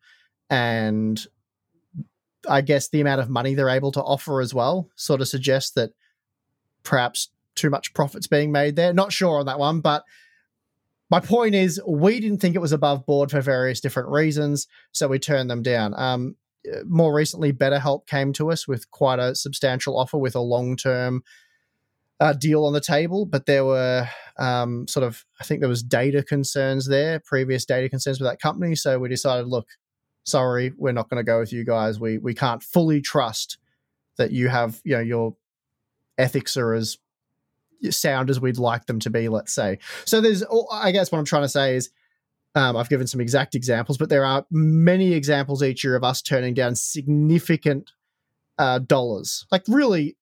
S5: And I guess the amount of money they're able to offer as well sort of suggests that perhaps too much profit's being made there. Not sure on that one, but my point is we didn't think it was above board for various different reasons, so we turned them down. More recently, BetterHelp came to us with quite a substantial offer with a long-term deal on the table, but there were I think there was data concerns there, previous data concerns with that company, so we decided, look, sorry, we're not going to go with you guys. We can't fully trust that you have, your ethics are as sound as we'd like them to be, let's say. So I guess what I'm trying to say is, I've given some exact examples, but there are many examples each year of us turning down significant dollars, like really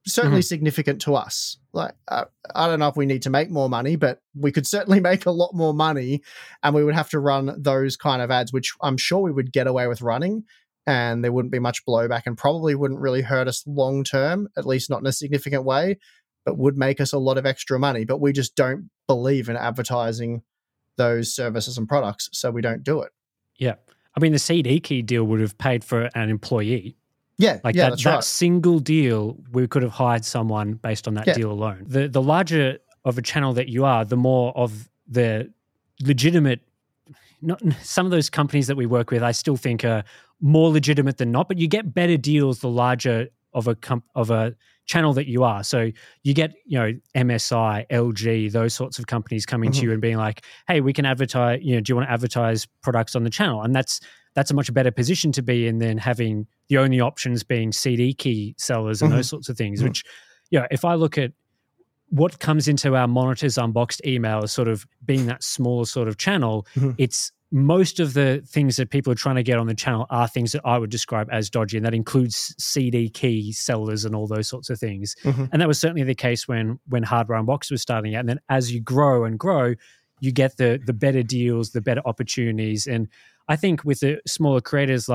S5: certainly significant to us. Like, I don't know if we need to make more money, but we could certainly make a lot more money, and we would have to run those kind of ads, which I'm sure we would get away with running, and there wouldn't be much blowback and probably wouldn't really hurt us long term, at least not in a significant way, but would make us a lot of extra money. But we just don't believe in advertising those services and products, so we don't do it.
S4: Yeah. I mean, the CD key deal would have paid for an employee.
S5: Yeah,
S4: like
S5: that's right.
S4: That single deal, we could have hired someone based on that deal alone. The larger of a channel that you are, the more of the legitimate, some of those companies that we work with, I still think are more legitimate than not, but you get better deals the larger of a channel that you are. So you get, MSI, LG, those sorts of companies coming to you and being like, hey, we can advertise, do you want to advertise products on the channel? And that's a much better position to be in than having the only options being CD key sellers and those sorts of things, which, if I look at what comes into our Monitors Unboxed email as sort of being that smaller sort of channel, it's most of the things that people are trying to get on the channel are things that I would describe as dodgy, and that includes CD key sellers and all those sorts of things. And that was certainly the case when Hardware Unboxed was starting out. And then as you grow and grow, you get the better deals, the better opportunities. And I think with the smaller creators,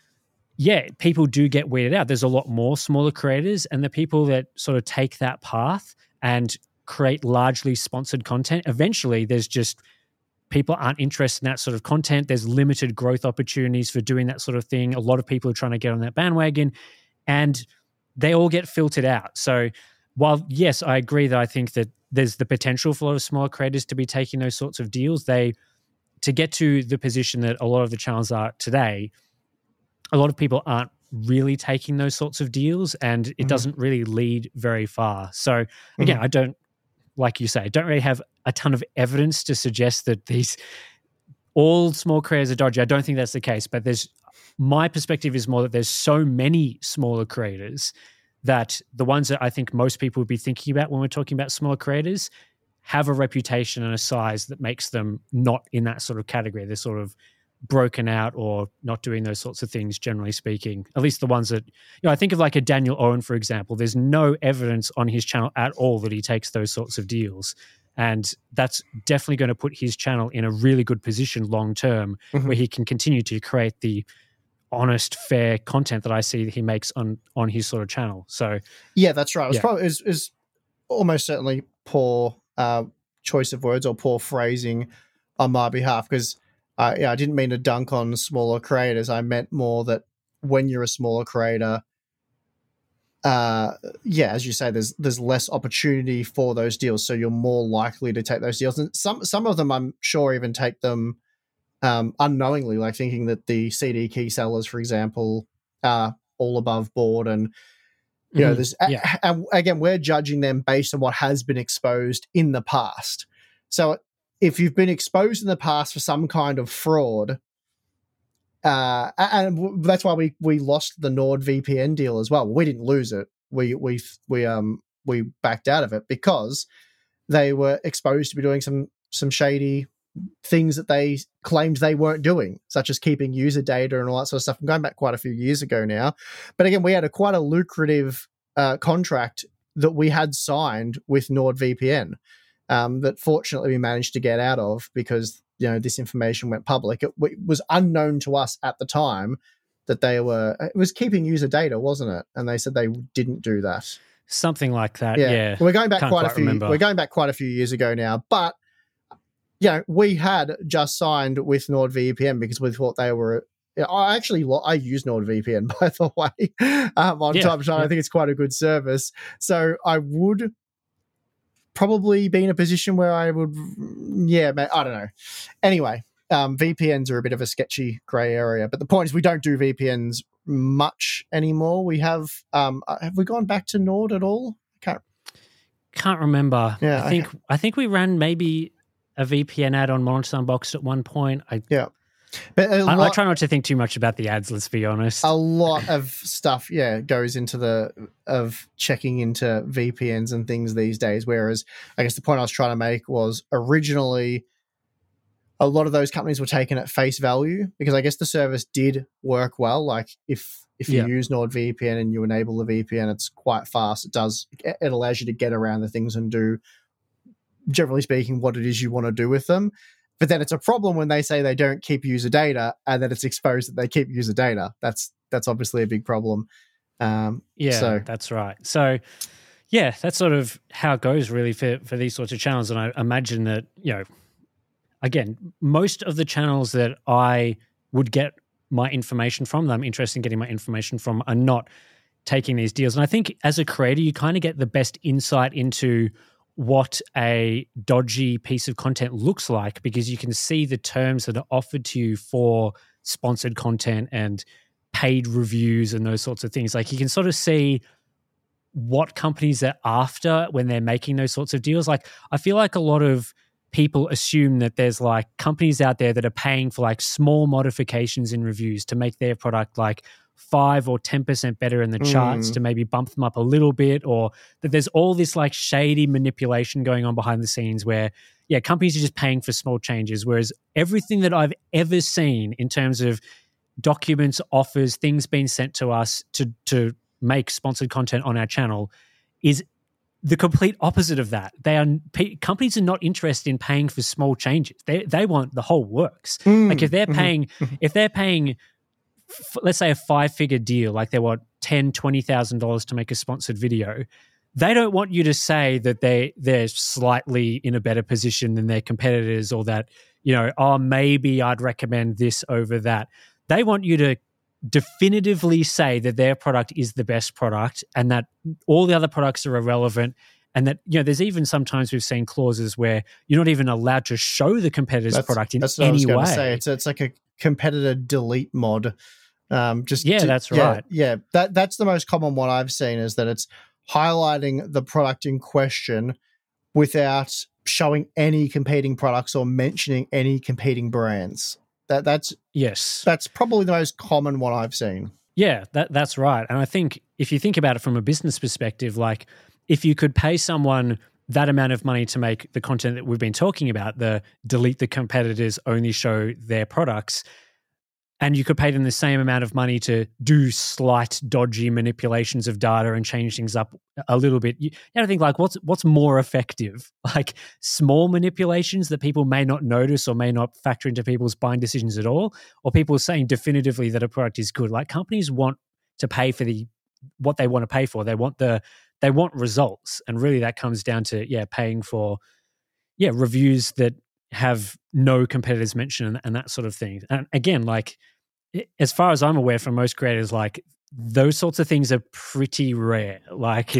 S4: people do get weirded out. There's a lot more smaller creators, and the people that sort of take that path and create largely sponsored content, eventually there's just people aren't interested in that sort of content. There's limited growth opportunities for doing that sort of thing. A lot of people are trying to get on that bandwagon, and they all get filtered out. So while, yes, I agree that I think that there's the potential for a lot of smaller creators to be taking those sorts of deals, to get to the position that a lot of the channels are today, a lot of people aren't really taking those sorts of deals, and it doesn't really lead very far. So again, I don't, like you say, don't really have a ton of evidence to suggest that all small creators are dodgy. I don't think that's the case, but my perspective is more that there's so many smaller creators that the ones that I think most people would be thinking about when we're talking about smaller creators have a reputation and a size that makes them not in that sort of category. They're sort of broken out or not doing those sorts of things, generally speaking. At least the ones that, I think of like a Daniel Owen, for example. There's no evidence on his channel at all that he takes those sorts of deals. And that's definitely going to put his channel in a really good position long term, where he can continue to create the honest, fair content that I see that he makes on his sort of channel. So yeah,
S5: that's right. It was almost certainly poor choice of words or poor phrasing on my behalf, because I didn't mean to dunk on smaller creators. I meant more that when you're a smaller creator, as you say, there's less opportunity for those deals, so you're more likely to take those deals. And some of them, I'm sure, even take them unknowingly, like thinking that the CD key sellers, for example, are all above board, and there's and again, we're judging them based on what has been exposed in the past. So if you've been exposed in the past for some kind of fraud, and that's why we lost the NordVPN deal as well. We didn't lose it. We backed out of it because they were exposed to be doing some shady things that they claimed they weren't doing, such as keeping user data and all that sort of stuff. I'm going back quite a few years ago now. But again, we had quite a lucrative contract that we had signed with NordVPN that fortunately we managed to get out of because this information went public. It was unknown to us at the time that it was keeping user data, wasn't it? And they said they didn't do that.
S4: Something like that. Yeah.
S5: We're going back We're going back quite a few years ago now, but we had just signed with NordVPN because we thought they were. I use NordVPN, by the way, on time to time. I think it's quite a good service. So I would probably be in a position where I would, I don't know. Anyway, VPNs are a bit of a sketchy grey area, but the point is we don't do VPNs much anymore. We have we gone back to Nord at all?
S4: Can't remember.
S5: Yeah,
S4: I think we ran maybe a VPN ad on Monitors Unboxed at one point.
S5: But
S4: I try not to think too much about the ads, let's be honest.
S5: A lot of stuff, goes into checking into VPNs and things these days, whereas I guess the point I was trying to make was originally a lot of those companies were taken at face value because I guess the service did work well. Like if if you use NordVPN and you enable the VPN, it's quite fast. It allows you to get around the things and do, generally speaking, what it is you want to do with them. But then it's a problem when they say they don't keep user data and then it's exposed that they keep user data. That's obviously a big problem.
S4: That's right. So, yeah, that's sort of how it goes really for these sorts of channels. And I imagine that, again, most of the channels that I would get my information from, that I'm interested in getting my information from, are not taking these deals. And I think as a creator, you kind of get the best insight into what a dodgy piece of content looks like because you can see the terms that are offered to you for sponsored content and paid reviews and those sorts of things. Like you can sort of see what companies are after when they're making those sorts of deals. Like I feel like a lot of people assume that there's like companies out there that are paying for like small modifications in reviews to make their product like 5 or 10% better in the charts to maybe bump them up a little bit, or that there's all this like shady manipulation going on behind the scenes where, companies are just paying for small changes. Whereas everything that I've ever seen in terms of documents, offers, things being sent to us to make sponsored content on our channel is the complete opposite of that. Companies are not interested in paying for small changes. They want the whole works. Like if they're paying, let's say a 5-figure deal, like they want $10,000-$20,000 to make a sponsored video, they don't want you to say that they're slightly in a better position than their competitors, or that maybe I'd recommend this over that. They want you to definitively say that their product is the best product and that all the other products are irrelevant, and that there's even sometimes we've seen clauses where you're not even allowed to show the competitor's product in any way. Say.
S5: It's like a competitor delete mod.
S4: That's right.
S5: Yeah, that's the most common one I've seen, is that it's highlighting the product in question without showing any competing products or mentioning any competing brands. That's probably the most common one I've seen.
S4: Yeah, that's right. And I think if you think about it from a business perspective, like if you could pay someone that amount of money to make the content that we've been talking about, the delete the competitors, only show their products, and you could pay them the same amount of money to do slight dodgy manipulations of data and change things up a little bit, you gotta think like what's more effective? Like small manipulations that people may not notice or may not factor into people's buying decisions at all, or people saying definitively that a product is good. Like companies want to pay for what they want to pay for. They want results, and really that comes down to paying for reviews that have no competitors mentioned and that sort of thing. And again, like as far as I'm aware, from most creators, like those sorts of things are pretty rare. Like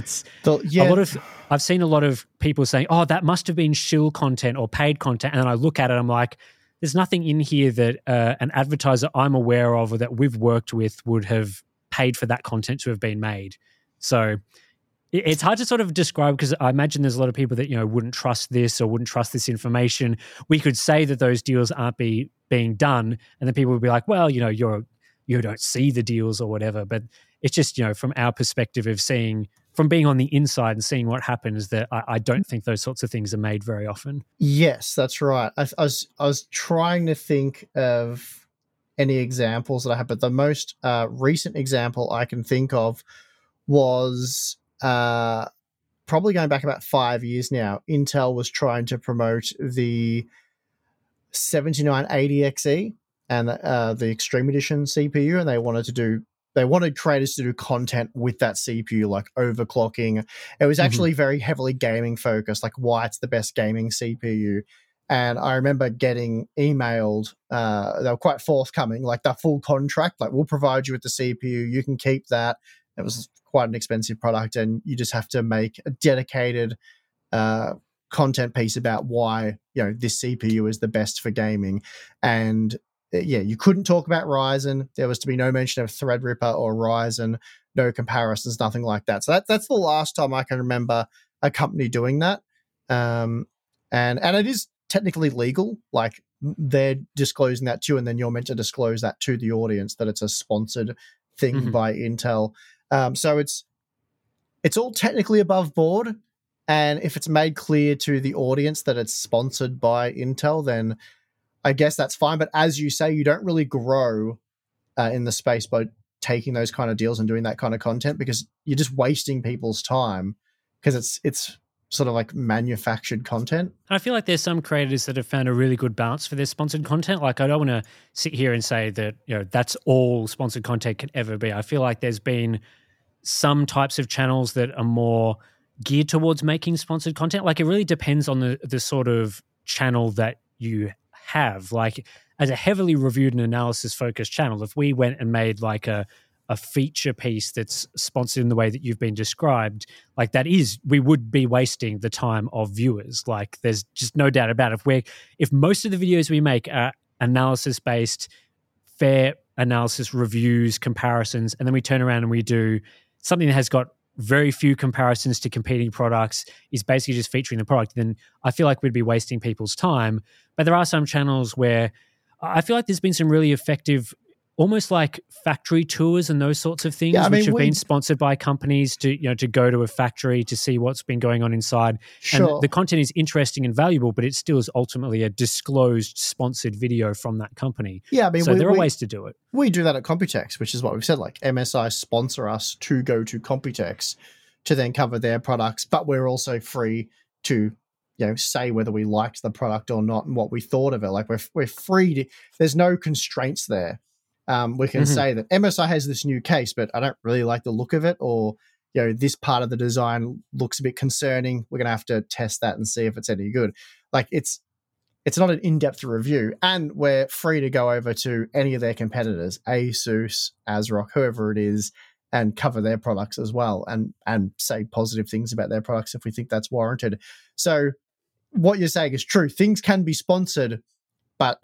S4: I've seen a lot of people saying, "Oh, that must have been shill content or paid content," and then I look at it, I'm like, "There's nothing in here that an advertiser I'm aware of or that we've worked with would have paid for that content to have been made." So it's hard to sort of describe, because I imagine there's a lot of people that wouldn't trust this or wouldn't trust this information. We could say that those deals aren't being done, and then people would be like, "Well, you don't see the deals or whatever." But it's just from our perspective of seeing, from being on the inside and seeing what happens, that I don't think those sorts of things are made very often.
S5: Yes, that's right. I was trying to think of any examples that I have, but the most recent example I can think of was probably going back about 5 years now. Intel was trying to promote the 7980XE and the Extreme Edition CPU, and they wanted creators to do content with that CPU, like overclocking. It was actually very heavily gaming focused, like why it's the best gaming CPU. And I remember getting emailed, they were quite forthcoming, like the full contract, like we'll provide you with the CPU, you can keep that. It was quite an expensive product, and you just have to make a dedicated content piece about why this CPU is the best for gaming. And you couldn't talk about Ryzen. There was to be no mention of Threadripper or Ryzen, no comparisons, nothing like that. So that's the last time I can remember a company doing that. And it is technically legal. Like they're disclosing that too, and then you're meant to disclose that to the audience that it's a sponsored thing by Intel. So it's all technically above board, and if it's made clear to the audience that it's sponsored by Intel, then I guess that's fine. But as you say, you don't really grow in the space by taking those kind of deals and doing that kind of content, because you're just wasting people's time because it's sort of like manufactured content.
S4: I feel like there's some creators that have found a really good balance for their sponsored content. Like, I don't want to sit here and say that, that's all sponsored content can ever be. I feel like there's been some types of channels that are more geared towards making sponsored content. Like, it really depends on the sort of channel that you have. Like, as a heavily reviewed and analysis focused channel, if we went and made like a feature piece that's sponsored in the way that you've been described, like we would be wasting the time of viewers. Like, there's just no doubt about it. If most of the videos we make are analysis based, fair analysis, reviews, comparisons, and then we turn around and we do something that has got very few comparisons to competing products, is basically just featuring the product, then I feel like we'd be wasting people's time. But there are some channels where I feel like there's been some really effective, almost like factory tours and those sorts of things, which have been sponsored by companies to go to a factory to see what's been going on inside.
S5: Sure.
S4: And the content is interesting and valuable, but it still is ultimately a disclosed sponsored video from that company.
S5: Yeah, I mean,
S4: so there are ways to do it.
S5: We do that at Computex, which is what we've said. Like, MSI sponsor us to go to Computex to then cover their products, but we're also free to say whether we liked the product or not and what we thought of it. Like, we're free to. There's no constraints there. We can say that MSI has this new case, but I don't really like the look of it, or this part of the design looks a bit concerning. We're going to have to test that and see if it's any good. Like, it's not an in-depth review, and we're free to go over to any of their competitors, Asus, ASRock, whoever it is, and cover their products as well, and say positive things about their products if we think that's warranted. So what you're saying is true. Things can be sponsored, but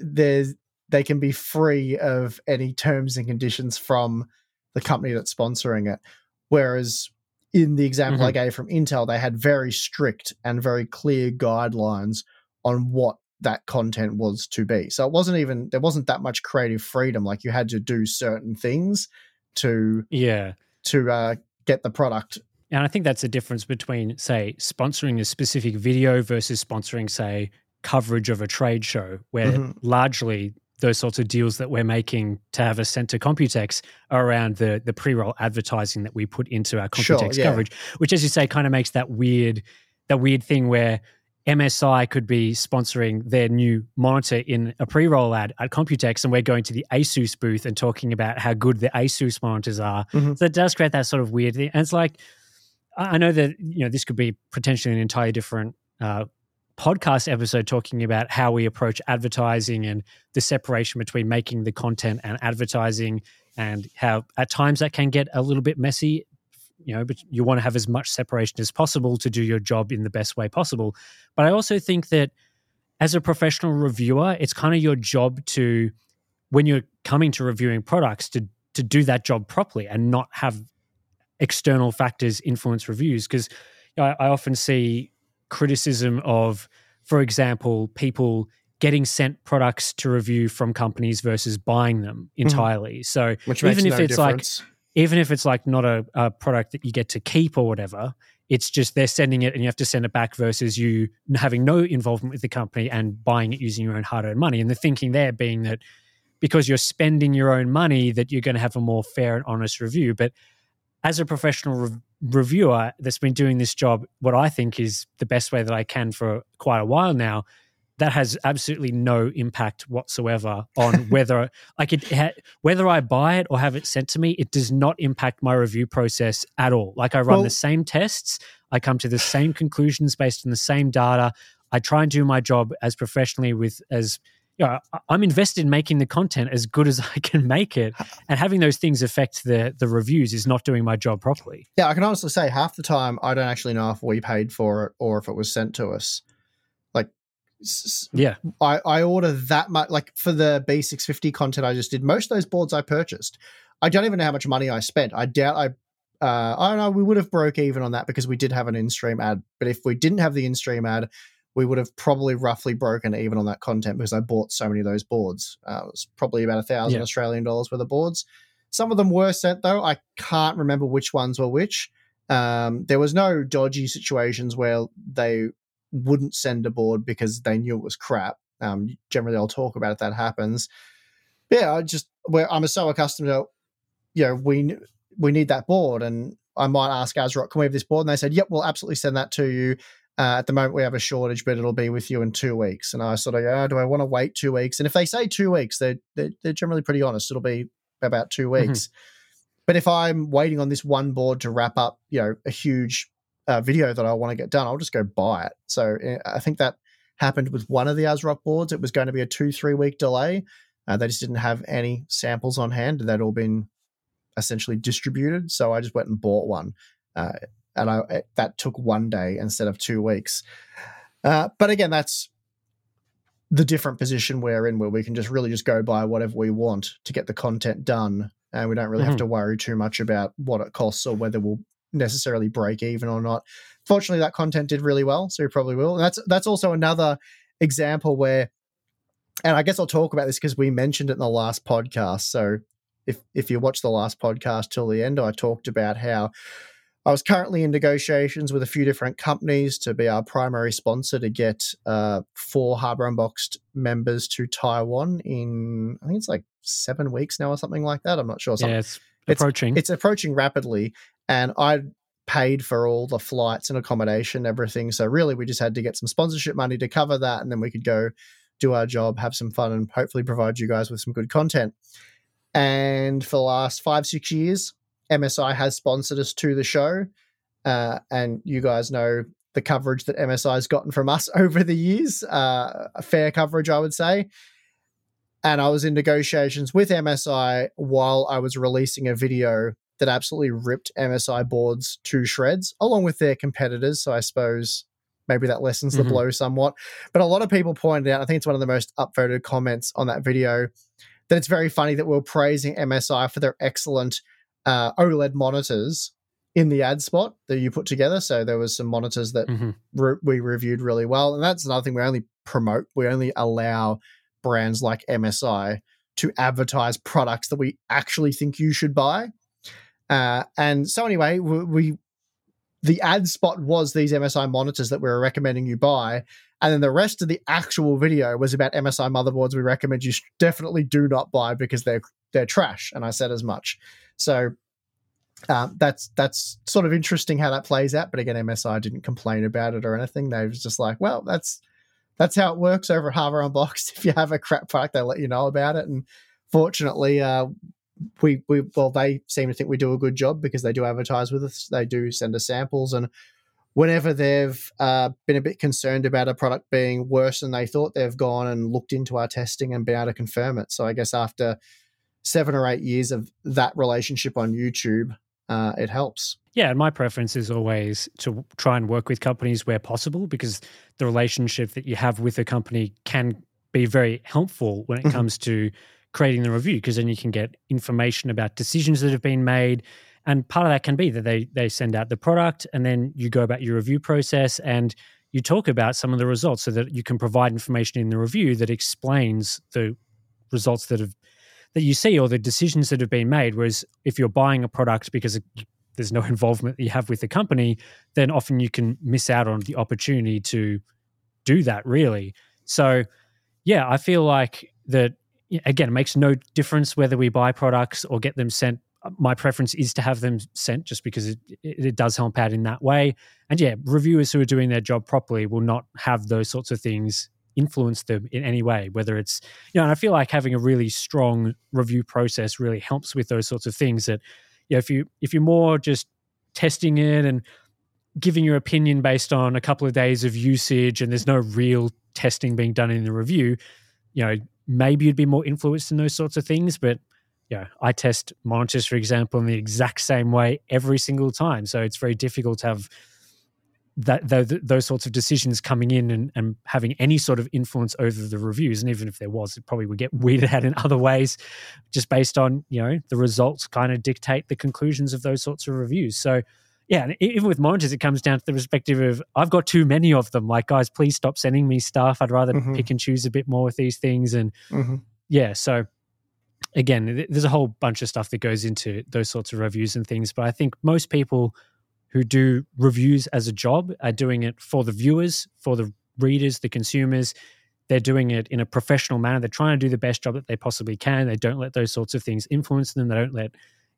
S5: they can be free of any terms and conditions from the company that's sponsoring it. Whereas in the example I gave from Intel, they had very strict and very clear guidelines on what that content was to be. So there wasn't that much creative freedom. Like, you had to do certain things to get the product.
S4: And I think that's the difference between, say, sponsoring a specific video versus sponsoring, say, coverage of a trade show, where largely those sorts of deals that we're making to have us sent to Computex are around the pre-roll advertising that we put into our Computex coverage, which, as you say, kind of makes that weird thing where MSI could be sponsoring their new monitor in a pre-roll ad at Computex, and we're going to the Asus booth and talking about how good the Asus monitors are. So it does create that sort of weird thing. And it's like, I know that this could be potentially an entirely different podcast episode talking about how we approach advertising and the separation between making the content and advertising, and how at times that can get a little bit messy, but you want to have as much separation as possible to do your job in the best way possible. But I also think that as a professional reviewer, it's kind of your job to, when you're coming to reviewing products, to do that job properly and not have external factors influence reviews. Because I often see criticism of, for example, people getting sent products to review from companies versus buying them entirely. So
S5: which makes
S4: even if
S5: no
S4: it's
S5: difference.
S4: even if it's like not a product that you get to keep or whatever, it's just they're sending it and you have to send it back versus you having no involvement with the company and buying it using your own hard-earned money. And the thinking there being that because you're spending your own money that you're going to have a more fair and honest review. But as a professional reviewer that's been doing this job, what I think is the best way that I can for quite a while now, that has absolutely no impact whatsoever on whether whether I buy it or have it sent to me. It does not impact my review process at all. Like, I run the same tests. I come to the same conclusions based on the same data. I try and do my job as professionally I'm invested in making the content as good as I can make it, and having those things affect the reviews is not doing my job properly.
S5: Yeah, I can honestly say half the time I don't actually know if we paid for it or if it was sent to us. Like, I order that much. Like, for the B650 content I just did, most of those boards I purchased. I don't even know how much money I spent. I doubt I don't know, we would have broke even on that because we did have an in-stream ad. But if we didn't have the in-stream ad, we would have probably roughly broken even on that content because I bought so many of those boards. It was probably about 1,000 Australian dollars worth of boards. Some of them were sent, though. I can't remember which ones were which. There was no dodgy situations where they wouldn't send a board because they knew it was crap. Generally, I'll talk about if that happens. Yeah, I'm so accustomed to we need that board. And I might ask ASRock, can we have this board? And they said, yep, we'll absolutely send that to you. At the moment, we have a shortage, but it'll be with you in 2 weeks. And I sort of go, do I want to wait 2 weeks? And if they say 2 weeks, they're generally pretty honest. It'll be about 2 weeks. But if I'm waiting on this one board to wrap up, a huge video that I want to get done, I'll just go buy it. So I think that happened with one of the ASRock boards. It was going to be a 2-3 week delay. They just didn't have any samples on hand. They'd all been essentially distributed. So I just went and bought one. And that took 1 day instead of 2 weeks. But again, that's the different position we're in, where we can just really just go buy whatever we want to get the content done. And we don't really have to worry too much about what it costs or whether we'll necessarily break even or not. Fortunately, that content did really well, so we probably will. And that's also another example where, and I guess I'll talk about this because we mentioned it in the last podcast. So if you watch the last podcast till the end, I talked about how I was currently in negotiations with a few different companies to be our primary sponsor to get 4 Harbour Unboxed members to Taiwan in, I think it's like 7 weeks now or something like that. I'm not sure.
S4: Yeah, it's approaching.
S5: It's approaching rapidly. And I paid for all the flights and accommodation, everything. So really, we just had to get some sponsorship money to cover that. And then we could go do our job, have some fun, and hopefully provide you guys with some good content. And for the last 5-6 years, MSI has sponsored us to the show. And you guys know the coverage that MSI has gotten from us over the years. Fair coverage, I would say. And I was in negotiations with MSI while I was releasing a video that absolutely ripped MSI boards to shreds, along with their competitors. So I suppose maybe that lessens the blow somewhat. But a lot of people pointed out, I think it's one of the most upvoted comments on that video, that it's very funny that we're praising MSI for their excellent OLED monitors in the ad spot that you put together. So there was some monitors that we reviewed really well. And that's another thing we only promote. We only allow brands like MSI to advertise products that we actually think you should buy. And so anyway, the ad spot was these MSI monitors that we were recommending you buy. And then the rest of the actual video was about MSI motherboards we recommend you definitely do not buy because they're trash. And I said as much. So that's sort of interesting how that plays out. But again, MSI didn't complain about it or anything. They was just like, well, that's how it works over at Harbour Unboxed. If you have a crap product, they let you know about it. And fortunately, they seem to think we do a good job because they do advertise with us. They do send us samples, and whenever they've been a bit concerned about a product being worse than they thought, they've gone and looked into our testing and been able to confirm it. So I guess after 7 or 8 years of that relationship on YouTube, it helps.
S4: Yeah, and my preference is always to try and work with companies where possible, because the relationship that you have with a company can be very helpful when it comes to creating the review, because then you can get information about decisions that have been made. And part of that can be that they send out the product and then you go about your review process and you talk about some of the results so that you can provide information in the review that explains the results that you see or the decisions that have been made. Whereas if you're buying a product because there's no involvement that you have with the company, then often you can miss out on the opportunity to do that, really. So, yeah, I feel like that, again, it makes no difference whether we buy products or get them sent. My preference is to have them sent just because it does help out in that way. And yeah, reviewers who are doing their job properly will not have those sorts of things influence them in any way, whether it's, and I feel like having a really strong review process really helps with those sorts of things that, if you're more just testing it and giving your opinion based on a couple of days of usage and there's no real testing being done in the review, maybe you'd be more influenced in those sorts of things. But I test monitors, for example, in the exact same way every single time. So it's very difficult to have those sorts of decisions coming in and having any sort of influence over the reviews. And even if there was, it probably would get weeded out in other ways just based on, the results kind of dictate the conclusions of those sorts of reviews. So yeah, and even with monitors, it comes down to the perspective of, I've got too many of them. Like, guys, please stop sending me stuff. I'd rather pick and choose a bit more with these things. And yeah, so again, there's a whole bunch of stuff that goes into those sorts of reviews and things. But I think most people who do reviews as a job are doing it for the viewers, for the readers, the consumers. They're doing it in a professional manner. They're trying to do the best job that they possibly can. They don't let those sorts of things influence them. They don't let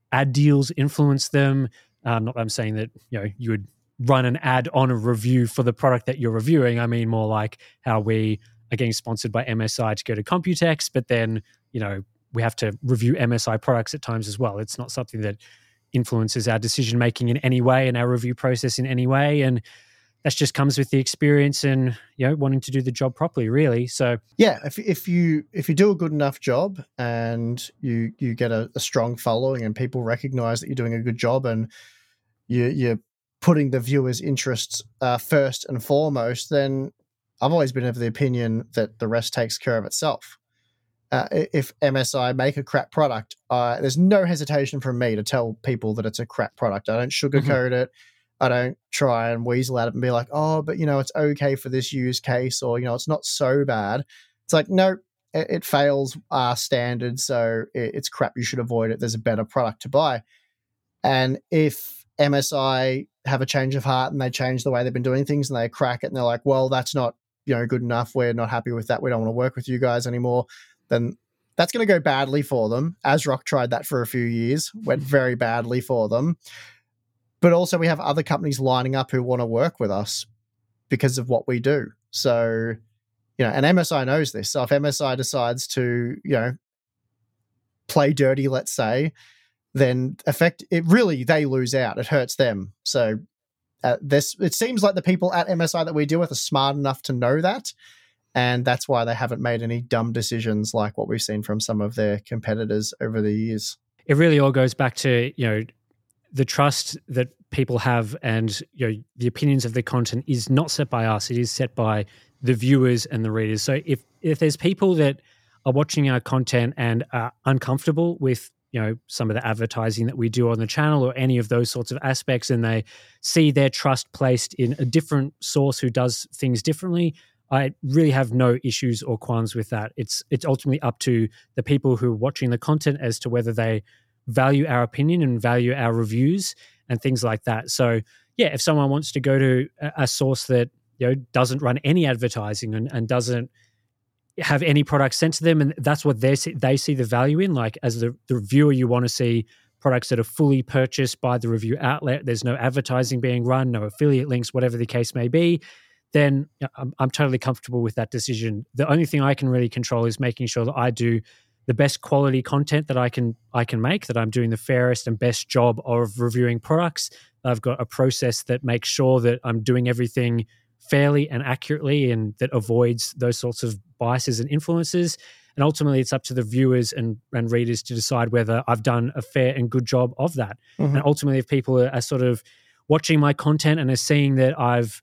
S4: ad deals influence them. Not that I'm saying that you would run an ad on a review for the product that you're reviewing. I mean more like how we are getting sponsored by MSI to go to Computex, but then we have to review MSI products at times as well. It's not something that influences our decision making in any way and our review process in any way, and that just comes with the experience and wanting to do the job properly, really. So
S5: yeah, if you do a good enough job and you get a strong following and people recognize that you're doing a good job and you're putting the viewer's interests first and foremost, then I've always been of the opinion that the rest takes care of itself. If MSI make a crap product, there's no hesitation from me to tell people that it's a crap product. I don't sugarcoat it. I don't try and weasel at it and be like, oh, but it's okay for this use case, or it's not so bad. It's like, no, it fails our standards, so it's crap. You should avoid it. There's a better product to buy. And if MSI have a change of heart and they change the way they've been doing things and they crack it and they're like, well, that's not good enough. We're not happy with that. We don't want to work with you guys anymore. Then that's going to go badly for them. ASRock tried that for a few years, went very badly for them. But also we have other companies lining up who want to work with us because of what we do. So, and MSI knows this. So if MSI decides to, play dirty, let's say, then they lose out. It hurts them. So it seems like the people at MSI that we deal with are smart enough to know that. And that's why they haven't made any dumb decisions like what we've seen from some of their competitors over the years.
S4: It really all goes back to, the trust that people have and the opinions of the content is not set by us. It is set by the viewers and the readers. So if there's people that are watching our content and are uncomfortable with some of the advertising that we do on the channel or any of those sorts of aspects, and they see their trust placed in a different source who does things differently, I really have no issues or qualms with that. It's ultimately up to the people who are watching the content as to whether they value our opinion and value our reviews and things like that. So yeah, if someone wants to go to a source that doesn't run any advertising and doesn't have any products sent to them, and that's what they see the value in, like as the viewer, you want to see products that are fully purchased by the review outlet, there's no advertising being run, no affiliate links, whatever the case may be, then I'm totally comfortable with that decision. The only thing I can really control is making sure that I do the best quality content that I can make, that I'm doing the fairest and best job of reviewing products. I've got a process that makes sure that I'm doing everything fairly and accurately and that avoids those sorts of biases and influences. And ultimately, it's up to the viewers and readers to decide whether I've done a fair and good job of that. Mm-hmm. And ultimately, if people are sort of watching my content and are seeing that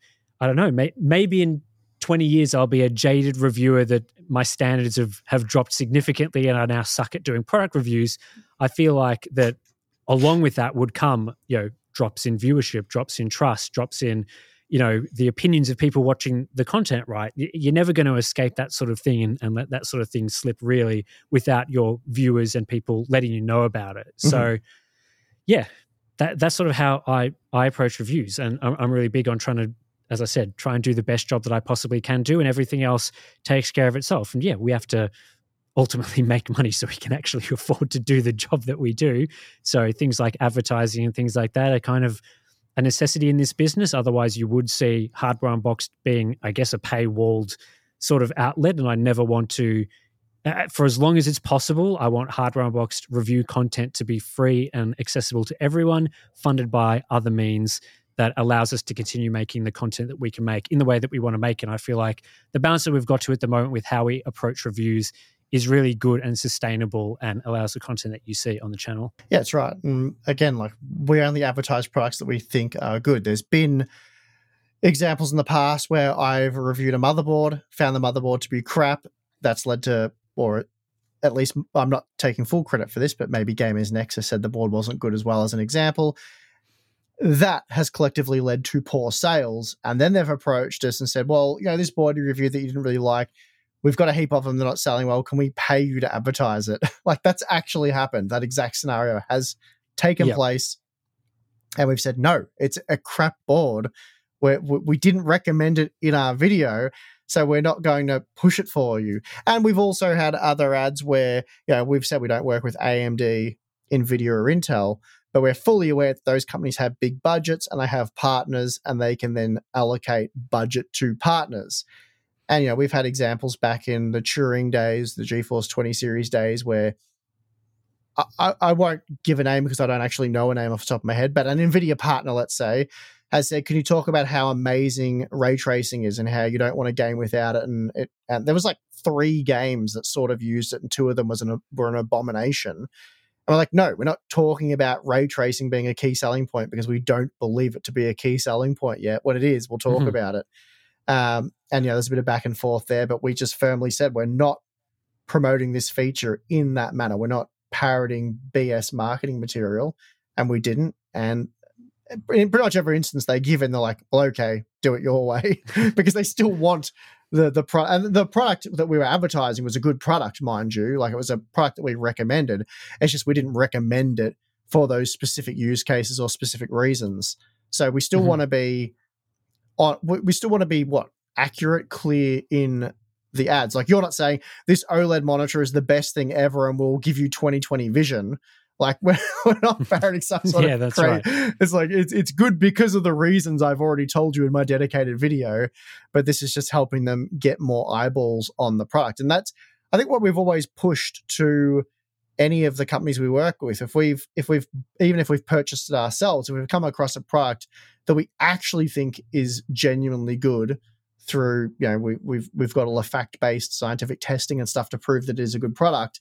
S4: maybe in 20 years, I'll be a jaded reviewer that my standards have dropped significantly and I now suck at doing product reviews. I feel like that along with that would come, drops in viewership, drops in trust, drops in, the opinions of people watching the content, right? You're never going to escape that sort of thing and let that sort of thing slip really without your viewers and people letting you know about it. Mm-hmm. So yeah, that's sort of how I approach reviews. And I'm really big on trying to, as I said, try and do the best job that I possibly can do, and everything else takes care of itself. And yeah, we have to ultimately make money so we can actually afford to do the job that we do. So things like advertising and things like that are kind of a necessity in this business. Otherwise, you would see Hardware Unboxed being, I guess, a paywalled sort of outlet. And I never want to, for as long as it's possible, I want Hardware Unboxed review content to be free and accessible to everyone, funded by other means that allows us to continue making the content that we can make in the way that we want to make it. And I feel like the balance that we've got to at the moment with how we approach reviews is really good and sustainable and allows the content that you see on the channel.
S5: Yeah, that's right. And again, like we only advertise products that we think are good. There's been examples in the past where I've reviewed a motherboard, found the motherboard to be crap. That's led to, or at least I'm not taking full credit for this, but maybe Gamers Nexus said the board wasn't good as well, as an example. That has collectively led to poor sales. And then they've approached us and said, well, this board you reviewed that you didn't really like, we've got a heap of them, they're not selling well. Can we pay you to advertise it? Like that's actually happened. That exact scenario has taken place. And we've said, no, it's a crap board. We didn't recommend it in our video, so we're not going to push it for you. And we've also had other ads where, we've said we don't work with AMD NVIDIA or Intel, but we're fully aware that those companies have big budgets and they have partners and they can then allocate budget to partners. And, we've had examples back in the Turing days, the GeForce 20 series days, where I won't give a name because I don't actually know a name off the top of my head, but an NVIDIA partner, let's say, has said, can you talk about how amazing ray tracing is and how you don't want to game without it? And there was like 3 games that sort of used it, and 2 of them were an abomination. And we're like, no, we're not talking about ray tracing being a key selling point because we don't believe it to be a key selling point yet. What it is, we'll talk about it. And there's a bit of back and forth there, but we just firmly said we're not promoting this feature in that manner. We're not parroting BS marketing material, and we didn't. And in pretty much every instance they give in, they're like, well, okay, do it your way, because they still want the product. And the product that we were advertising was a good product, mind you. Like, it was a product that we recommended. It's just we didn't recommend it for those specific use cases or specific reasons. So we still want to be accurate, clear in the ads. Like, you're not saying this OLED monitor is the best thing ever and will give you 20/20 vision. Like, we're not parroting some sort of
S4: that's right.
S5: It's like, it's good because of the reasons I've already told you in my dedicated video, but this is just helping them get more eyeballs on the product. And that's, I think, what we've always pushed to any of the companies we work with. Even if we've purchased it ourselves, if we've come across a product that we actually think is genuinely good through, we've got all the fact-based scientific testing and stuff to prove that it is a good product,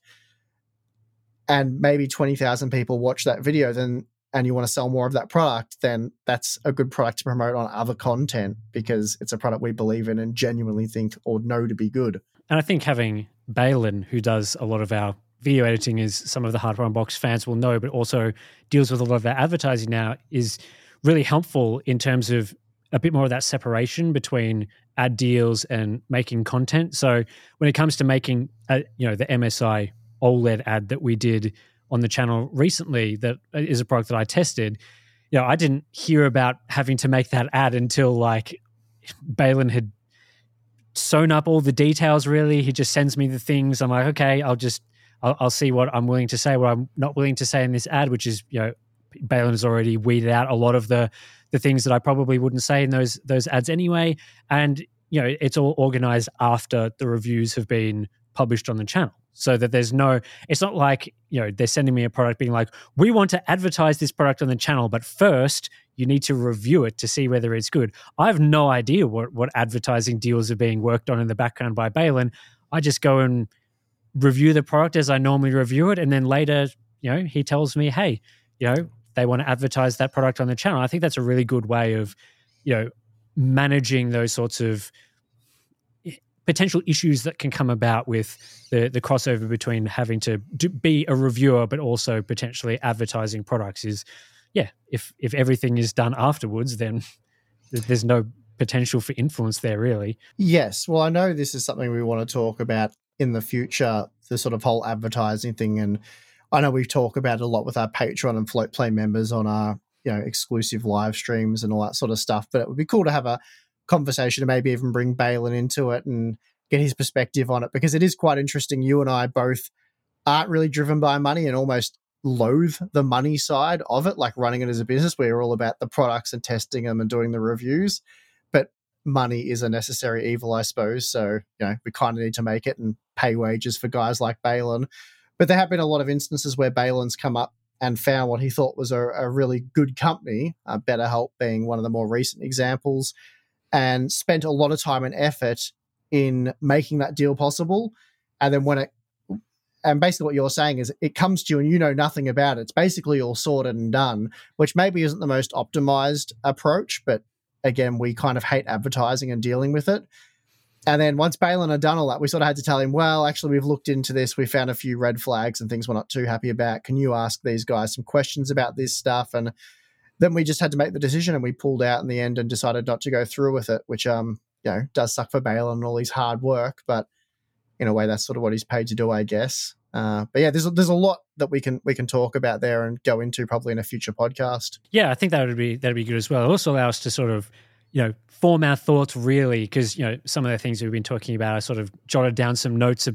S5: and maybe 20,000 people watch that video, and you want to sell more of that product, then that's a good product to promote on other content because it's a product we believe in and genuinely think or know to be good.
S4: And I think having Balin, who does a lot of our video editing, as some of the Hardware Unboxed fans will know, but also deals with a lot of our advertising now, is really helpful in terms of a bit more of that separation between ad deals and making content. So when it comes to making, the MSI OLED ad that we did on the channel recently, that is a product that I tested, I didn't hear about having to make that ad until like Balin had sewn up all the details. Really, he just sends me the things. I'm like, okay, I'll see what I'm willing to say, what I'm not willing to say in this ad, which is, Balin has already weeded out a lot of the things that I probably wouldn't say in those ads anyway. And, it's all organized after the reviews have been published on the channel, so that it's not like, they're sending me a product being like, we want to advertise this product on the channel, but first you need to review it to see whether it's good. I have no idea what advertising deals are being worked on in the background by Balin. I just go and review the product as I normally review it. And then later, he tells me, hey, they want to advertise that product on the channel. I think that's a really good way of, managing those sorts of potential issues that can come about with the crossover between having to be a reviewer but also potentially advertising products. Is, if everything is done afterwards, then there's no potential for influence there, really.
S5: Yes. Well, I know this is something we want to talk about in the future, the sort of whole advertising thing. And I know we talk about it a lot with our Patreon and Float Play members on our, exclusive live streams and all that sort of stuff. But it would be cool to have a conversation and maybe even bring Balin into it and get his perspective on it, because it is quite interesting. You and I both aren't really driven by money and almost loathe the money side of it, like running it as a business. We're all about the products and testing them and doing the reviews. But money is a necessary evil, I suppose. So, we kind of need to make it and pay wages for guys like Balin. But there have been a lot of instances where Balin's come up and found what he thought was a really good company, BetterHelp being one of the more recent examples, and spent a lot of time and effort in making that deal possible. And then and basically what you're saying is it comes to you and you know nothing about it. It's basically all sorted and done, which maybe isn't the most optimized approach, but again, we kind of hate advertising and dealing with it. And then once Balin had done all that, we sort of had to tell him, well, actually, we've looked into this. We found a few red flags and things we're not too happy about. Can you ask these guys some questions about this stuff? And then we just had to make the decision, and we pulled out in the end and decided not to go through with it, which, does suck for Balin and all his hard work. But in a way, that's sort of what he's paid to do, I guess. But yeah, there's a lot that we can talk about there and go into probably in a future podcast.
S4: Yeah, I think that'd be good as well. It also allows us to sort of, form our thoughts really, because, some of the things we've been talking about, I sort of jotted down some notes about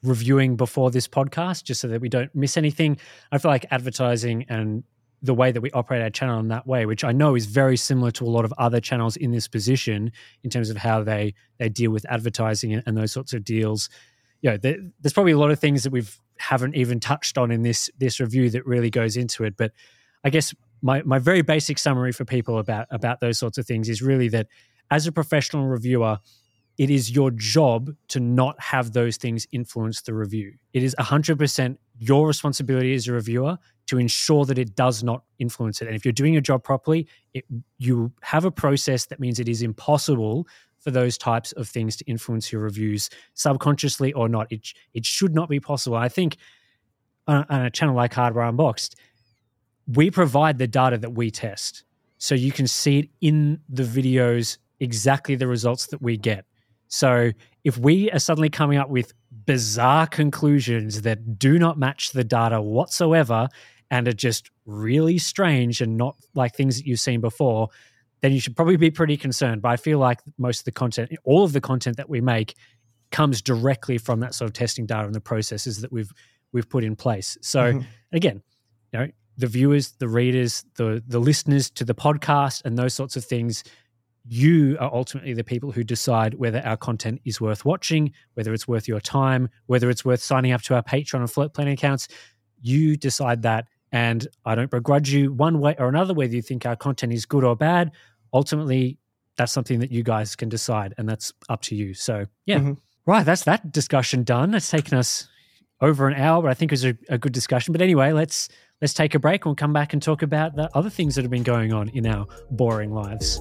S4: reviewing before this podcast, just so that we don't miss anything. I feel like advertising and the way that we operate our channel in that way, which I know is very similar to a lot of other channels in this position in terms of how they deal with advertising and those sorts of deals. There's probably a lot of things that we haven't even touched on in this review that really goes into it. But I guess my very basic summary for people about those sorts of things is really that as a professional reviewer, it is your job to not have those things influence the review. It is 100% your responsibility as a reviewer to ensure that it does not influence it. And if you're doing your job properly, you have a process that means it is impossible for those types of things to influence your reviews, subconsciously or not. It should not be possible. I think on a channel like Hardware Unboxed, we provide the data that we test. So you can see it in the videos, exactly the results that we get. So if we are suddenly coming up with bizarre conclusions that do not match the data whatsoever and are just really strange and not like things that you've seen before, then you should probably be pretty concerned. But I feel like most of the content, all of the content that we make comes directly from that sort of testing data and the processes that we've put in place. So again, the viewers, the readers, the listeners to the podcast and those sorts of things, you are ultimately the people who decide whether our content is worth watching, whether it's worth your time, whether it's worth signing up to our Patreon and Float Planning accounts. You decide that, and I don't begrudge you one way or another whether you think our content is good or bad. Ultimately, that's something that you guys can decide, and that's up to you. So, yeah. Right, that's that discussion done. It's taken us over an hour, but I think it was a good discussion. But anyway, let's take a break and we'll come back and talk about the other things that have been going on in our boring lives.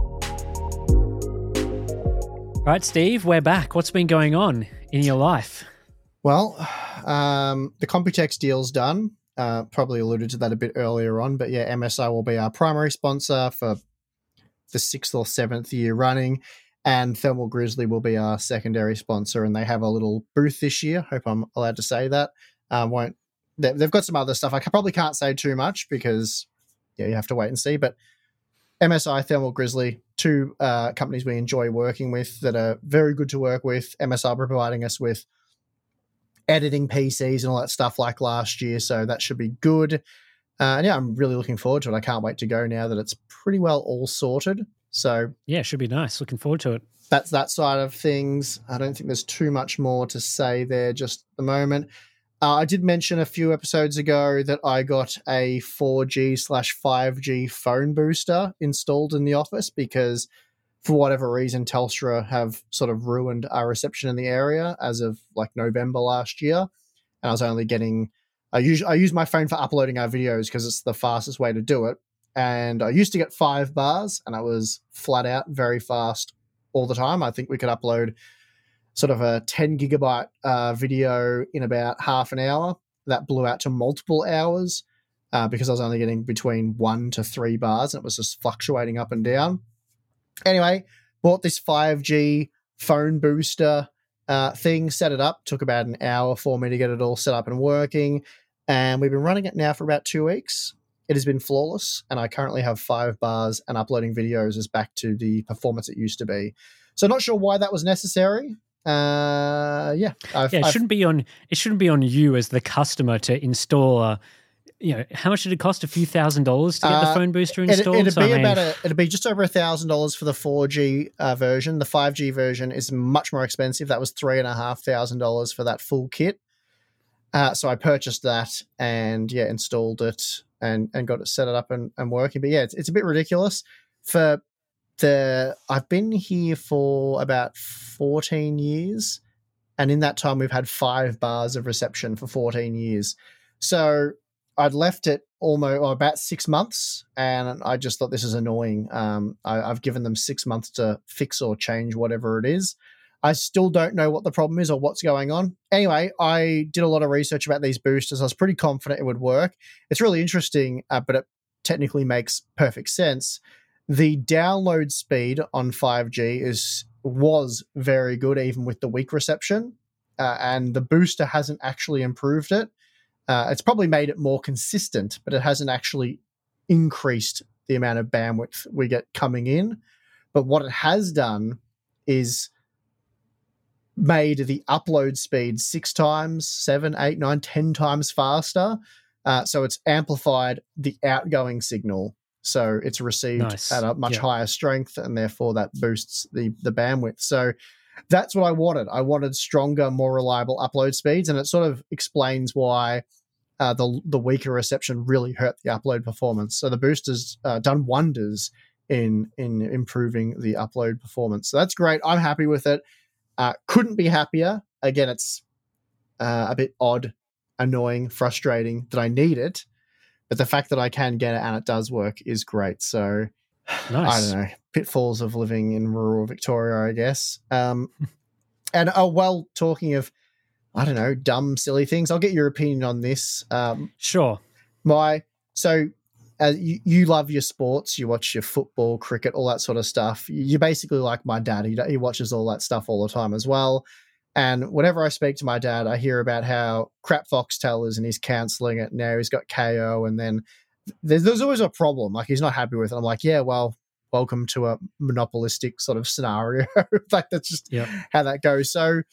S4: All right, Steve, we're back. What's been going on in your life?
S5: Well, the Computex deal's done. Probably alluded to that a bit earlier on, but yeah, MSI will be our primary sponsor for the 6th or 7th year running, and Thermal Grizzly will be our secondary sponsor, and they have a little booth this year. Hope I'm allowed to say that. They've got some other stuff. I probably can't say too much because, you have to wait and see, but MSI, Thermal Grizzly, two companies we enjoy working with that are very good to work with. MSI providing us with editing PCs and all that stuff like last year, so that should be good. And yeah, I'm really looking forward to it. I can't wait to go now that it's pretty well all sorted. So
S4: yeah, it should be nice. Looking forward to it.
S5: That's that side of things. I don't think there's too much more to say there just at the moment. I did mention a few episodes ago that I got a 4G/5G phone booster installed in the office because for whatever reason, Telstra have sort of ruined our reception in the area as of like November last year. And I was only getting, I use my phone for uploading our videos because it's the fastest way to do it. And I used to get 5 bars and I was flat out very fast all the time. I think we could upload sort of a 10 gigabyte video in about half an hour. That blew out to multiple hours because I was only getting between 1 to 3 bars and it was just fluctuating up and down. Anyway, bought this 5G phone booster thing, set it up. Took about an hour for me to get it all set up and working. And we've been running it now for about 2 weeks. It has been flawless. And I currently have 5 bars and uploading videos is back to the performance it used to be. So not sure why that was necessary.
S4: It shouldn't be on you as the customer to install how much did it cost? A few $1,000s to get the phone booster installed?
S5: It'd be just over $1,000 for the 4G version. The 5G version is much more expensive. That was $3,500 for that full kit. So I purchased that and installed it and got it set up and working. But yeah, it's a bit ridiculous. I've been here for about 14 years, and in that time we've had 5 bars of reception for 14 years. So I'd left it about 6 months, and I just thought this is annoying. I've given them 6 months to fix or change whatever it is. I still don't know what the problem is or what's going on. Anyway, I did a lot of research about these boosters. I was pretty confident it would work. It's really interesting, but it technically makes perfect sense. The download speed on 5G was very good, even with the weak reception, and the booster hasn't actually improved it. It's probably made it more consistent, but it hasn't actually increased the amount of bandwidth we get coming in. But what it has done is made the upload speed 6 times, 7, 8, 9, 10 times faster. So it's amplified the outgoing signal. So it's received at a much higher strength, and therefore that boosts the bandwidth. So that's what I wanted. I wanted stronger, more reliable upload speeds, and it sort of explains why the weaker reception really hurt the upload performance. So the booster's done wonders in improving the upload performance. So that's great. I'm happy with it. Couldn't be happier. Again, it's a bit odd, annoying, frustrating that I need it, but the fact that I can get it and it does work is great. So nice. I don't know, pitfalls of living in rural Victoria, I guess. And well, talking of, I don't know, dumb, silly things, I'll get your opinion on this.
S4: Sure.
S5: You love your sports, you watch your football, cricket, all that sort of stuff. You're basically like my dad. He watches all that stuff all the time as well. And whenever I speak to my dad, I hear about how crap Foxtel is and he's cancelling it. Now he's got KO, and then there's always a problem. Like, he's not happy with it. I'm like, yeah, well, welcome to a monopolistic sort of scenario. Like, that's just how that goes. So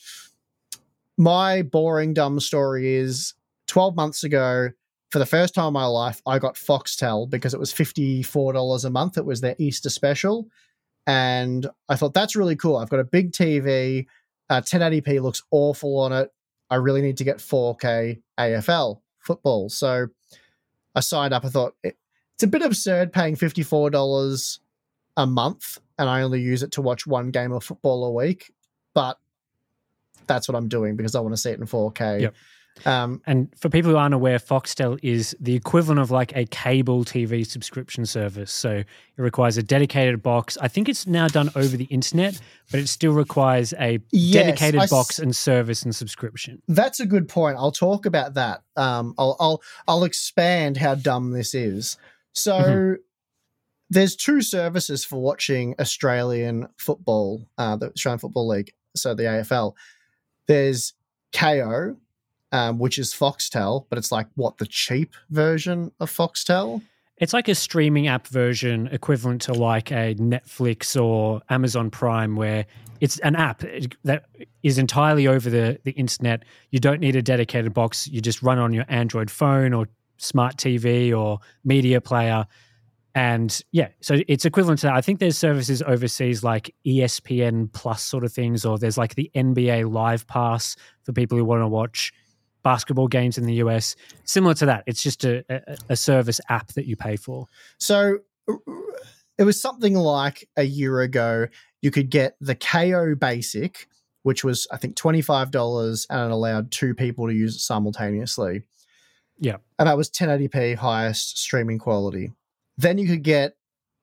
S5: my boring, dumb story is 12 months ago, for the first time in my life, I got Foxtel because it was $54 a month. It was their Easter special. And I thought, that's really cool. I've got a big TV. 1080p looks awful on it. I really need to get 4K AFL football. So I signed up. I thought, it's a bit absurd paying $54 a month, and I only use it to watch one game of football a week. But that's what I'm doing because I want to see it in 4K.
S4: Yep. And for people who aren't aware, Foxtel is the equivalent of like a cable TV subscription service. So it requires a dedicated box. I think it's now done over the internet, but it still requires a dedicated box and service and subscription.
S5: That's a good point. I'll talk about that. I'll expand how dumb this is. So there's 2 services for watching Australian football, the Australian Football League, so the AFL. There's KO, which is Foxtel, but it's like, the cheap version of Foxtel?
S4: It's like a streaming app version equivalent to like a Netflix or Amazon Prime, where it's an app that is entirely over the internet. You don't need a dedicated box. You just run on your Android phone or smart TV or media player. And so it's equivalent to that. I think there's services overseas like ESPN Plus sort of things, or there's like the NBA Live Pass for people who want to watch basketball games in the US. Similar to that. It's just a service app that you pay for.
S5: So it was something like a year ago, you could get the KO Basic, which was, I think, $25, and it allowed 2 people to use it simultaneously.
S4: Yeah.
S5: And that was 1080p highest streaming quality. Then you could get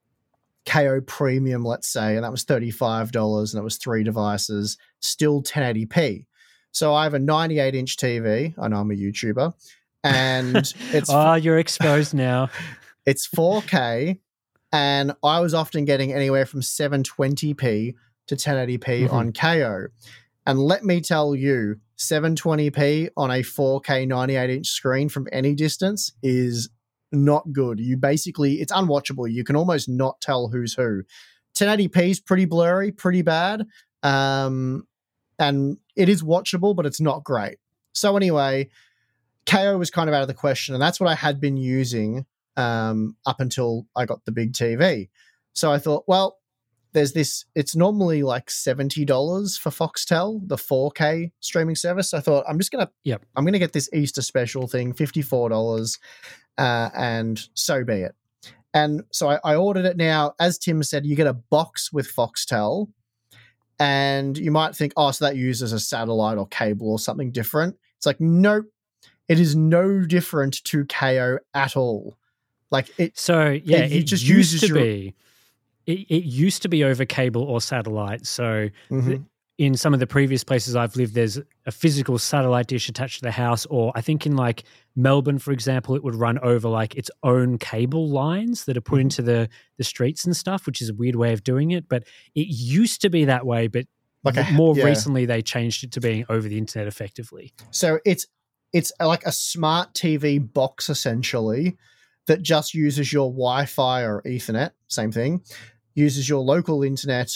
S5: KO Premium, let's say, and that was $35, and it was 3 devices, still 1080p. So I have a 98-inch TV. I know I'm a YouTuber. And it's...
S4: you're exposed now.
S5: It's 4K, and I was often getting anywhere from 720p to 1080p on KO. And let me tell you, 720p on a 4K 98-inch screen from any distance is not good. It's unwatchable. You can almost not tell who's who. 1080p is pretty blurry, pretty bad. And it is watchable, but it's not great. So anyway, KO was kind of out of the question, and that's what I had been using up until I got the big TV. So I thought, well, there's this, it's normally like $70 for Foxtel, the 4K streaming service. So I thought, I'm going to get this Easter special thing, $54, and so be it. And so I ordered it now. As Tim said, you get a box with Foxtel, and you might think, so that uses a satellite or cable or something different. It's like, nope, it is no different to KO at all. Like it.
S4: So yeah, it just used to be. It used to be over cable or satellite. So in some of the previous places I've lived, there's a physical satellite dish attached to the house, or I think in like Melbourne, for example, it would run over like its own cable lines that are put into the streets and stuff, which is a weird way of doing it. But it used to be that way, but recently they changed it to being over the internet effectively.
S5: So it's like a smart TV box essentially that just uses your Wi-Fi or Ethernet, same thing, uses your local internet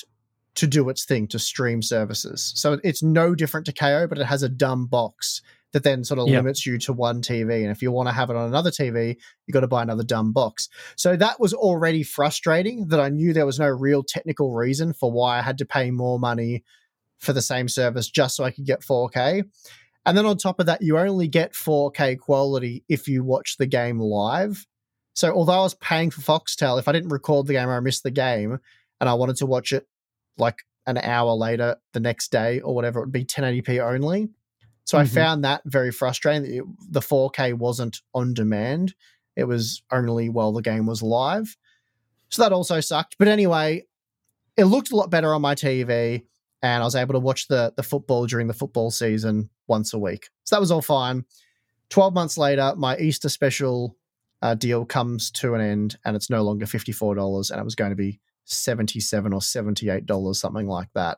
S5: to do its thing, to stream services. So it's no different to KO, but it has a dumb box that then sort of limits you to one TV. And if you want to have it on another TV, you got to buy another dumb box. So that was already frustrating, that I knew there was no real technical reason for why I had to pay more money for the same service just so I could get 4K. And then on top of that, you only get 4K quality if you watch the game live. So although I was paying for Foxtel, if I didn't record the game or I missed the game and I wanted to watch it like an hour later the next day or whatever, it would be 1080p only. So I found that very frustrating. The 4K wasn't on demand. It was only while the game was live. So that also sucked. But anyway, it looked a lot better on my TV, and I was able to watch the football during the football season once a week. So that was all fine. 12 months later, my Easter special deal comes to an end, and it's no longer $54, and it was going to be $77 or $78, something like that.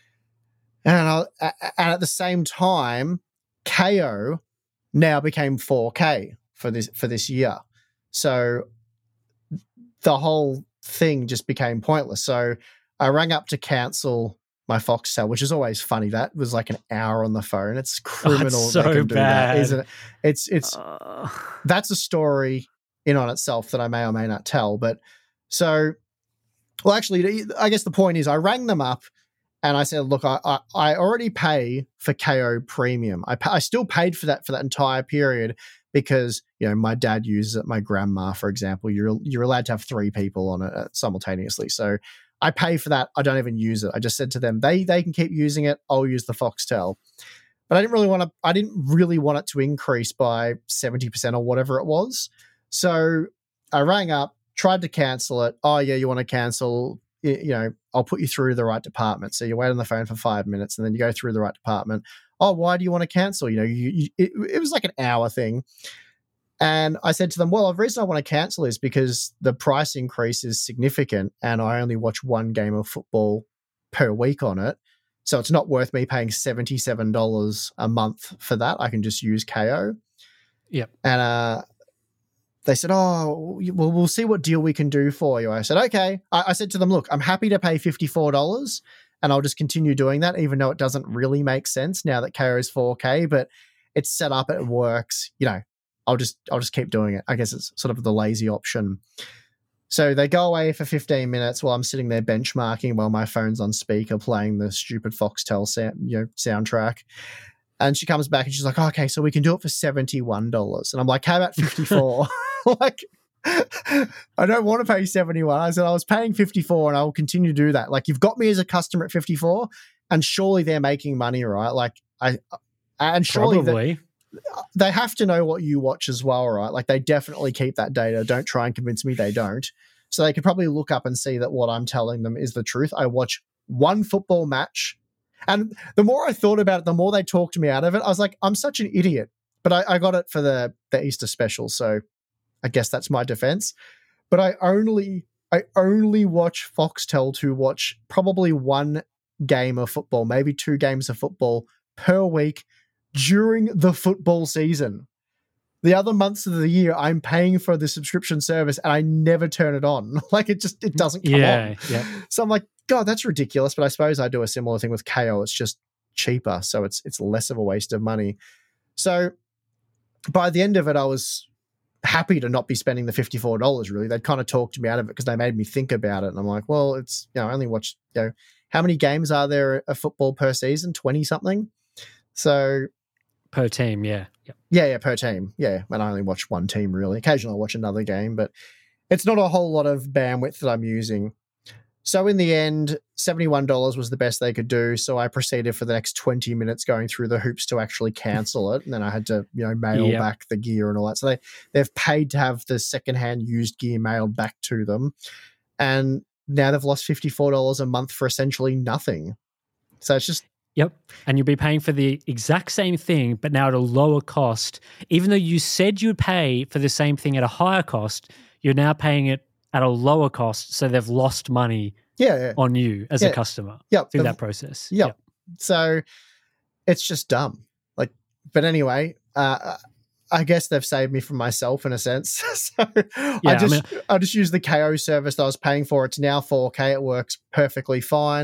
S5: And at the same time, KO now became 4K for this year. So the whole thing just became pointless. So I rang up to cancel my Foxtel, which is always funny. That was like an hour on the phone. It's criminal.
S4: So
S5: they can do
S4: bad,
S5: that, isn't it? It's that's a story in on itself that I may or may not tell. But so, well, actually, I guess the point is I rang them up and I said, look, I already pay for KO Premium. I still paid for that entire period because, you know, my dad uses it, my grandma, for example. You're allowed to have 3 people on it simultaneously. So I pay for that. I don't even use it. I just said to them, they can keep using it. I'll use the Foxtel. But I didn't really want it to increase by 70% or whatever it was. So I rang up, tried to cancel it. Oh yeah, you want to cancel? You know, I'll put you through the right department. So you wait on the phone for 5 minutes and then you go through the right department. Oh, why do you want to cancel? You know, it was like an hour thing. And I said to them, well, the reason I want to cancel is because the price increase is significant and I only watch 1 game of football per week on it. So it's not worth me paying $77 a month for that. I can just use KO.
S4: Yep.
S5: And they said, oh, well, we'll see what deal we can do for you. I said, okay. I said to them, look, I'm happy to pay $54 and I'll just continue doing that, even though it doesn't really make sense now that KO is 4K, but it's set up, it works. You know, I'll just keep doing it. I guess it's sort of the lazy option. So they go away for 15 minutes while I'm sitting there benchmarking while my phone's on speaker playing the stupid Foxtel soundtrack. And she comes back and she's like, oh, okay, so we can do it for $71. And I'm like, how about 54? Like, I don't want to pay 71. I said I was paying 54 and I will continue to do that. Like, you've got me as a customer at 54 and surely they're making money, right? Like, surely they have to know what you watch as well, right? Like, they definitely keep that data. Don't try and convince me they don't. So they could probably look up and see that what I'm telling them is the truth. I watch 1 football match. And the more I thought about it, the more they talked me out of it. I was like, I'm such an idiot. But I got it for the Easter special, so I guess that's my defense. But I only watch Foxtel to watch probably 1 game of football, maybe 2 games of football per week during the football season. The other months of the year, I'm paying for the subscription service and I never turn it on. Like, it doesn't come on.
S4: Yeah.
S5: So I'm like, God, that's ridiculous. But I suppose I do a similar thing with KO. It's just cheaper. So it's less of a waste of money. So by the end of it, I was happy to not be spending the $54, really. They'd kind of talked me out of it because they made me think about it. And I'm like, well, it's, you know, I only watch, you know, how many games are there of football per season? 20 something. So
S4: per team, yeah.
S5: Yeah, per team. Yeah, and I only watch 1 team, really. Occasionally I'll watch another game, but it's not a whole lot of bandwidth that I'm using. So in the end, $71 was the best they could do. So I proceeded for the next 20 minutes going through the hoops to actually cancel it. And then I had to, you know, mail back the gear and all that. So they've paid to have the secondhand used gear mailed back to them. And now they've lost $54 a month for essentially nothing. So it's just...
S4: Yep. And you'll be paying for the exact same thing, but now at a lower cost. Even though you said you'd pay for the same thing at a higher cost, you're now paying it at a lower cost. So they've lost money on you as a customer through that process.
S5: Yep. So it's just dumb. Like, but anyway, I guess they've saved me from myself in a sense. So I just use the KO service that I was paying for. It's now 4K. It works perfectly fine.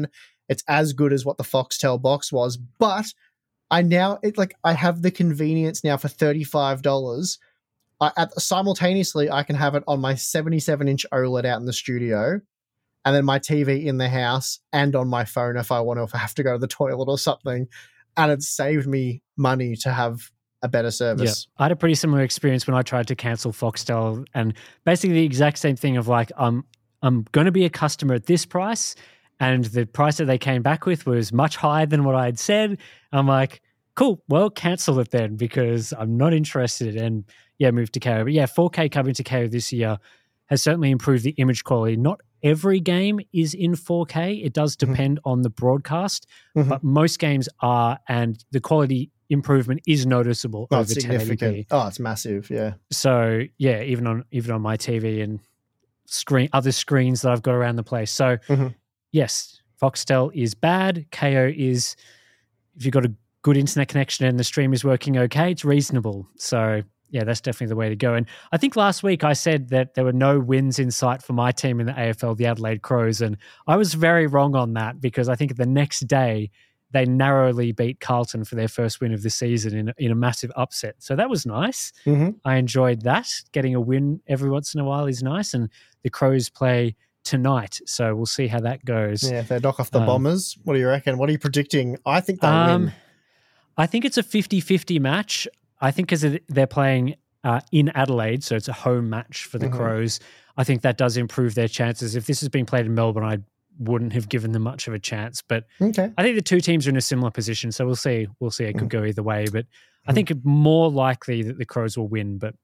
S5: it's as good as what the Foxtel box was, but I have the convenience now for $35. Simultaneously, I can have it on my 77-inch OLED out in the studio, and then my TV in the house, and on my phone if I have to go to the toilet or something. And it saved me money to have a better service.
S4: Yeah. I had a pretty similar experience when I tried to cancel Foxtel, and basically the exact same thing of like, I'm going to be a customer at this price, and the price that they came back with was much higher than what I had said. I'm like, cool, well, cancel it then because I'm not interested, and moved to KO. But 4K coming to KO this year has certainly improved the image quality. Not every game is in 4K. It does depend on the broadcast, but most games are, and the quality improvement is noticeable over
S5: significant.
S4: 1080p.
S5: Oh, it's massive, yeah.
S4: So even on my TV and other screens that I've got around the place. So yes, Foxtel is bad. KO is, if you've got a good internet connection and the stream is working okay, it's reasonable. So that's definitely the way to go. And I think last week I said that there were no wins in sight for my team in the AFL, the Adelaide Crows, and I was very wrong on that because I think the next day they narrowly beat Carlton for their first win of the season in a massive upset. So that was nice. I enjoyed that. Getting a win every once in a while is nice, and the Crows play tonight, so we'll see how that goes.
S5: Yeah, if they knock off the Bombers, what do you reckon? What are you predicting? I think they'll win.
S4: I think it's a 50-50 match. I think because they're playing in Adelaide, so it's a home match for the Crows, I think that does improve their chances. If this has been played in Melbourne, I wouldn't have given them much of a chance. But I think the two teams are in a similar position, so we'll see. We'll see. It could go either way, but I think more likely that the Crows will win, but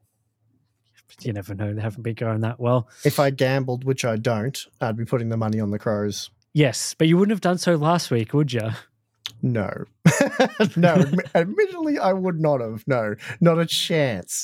S4: you never know. They haven't been going that well.
S5: If I gambled, which I don't, I'd be putting the money on the Crows.
S4: Yes, but you wouldn't have done so last week, would you?
S5: No. No, admittedly, I would not have. No, not a chance.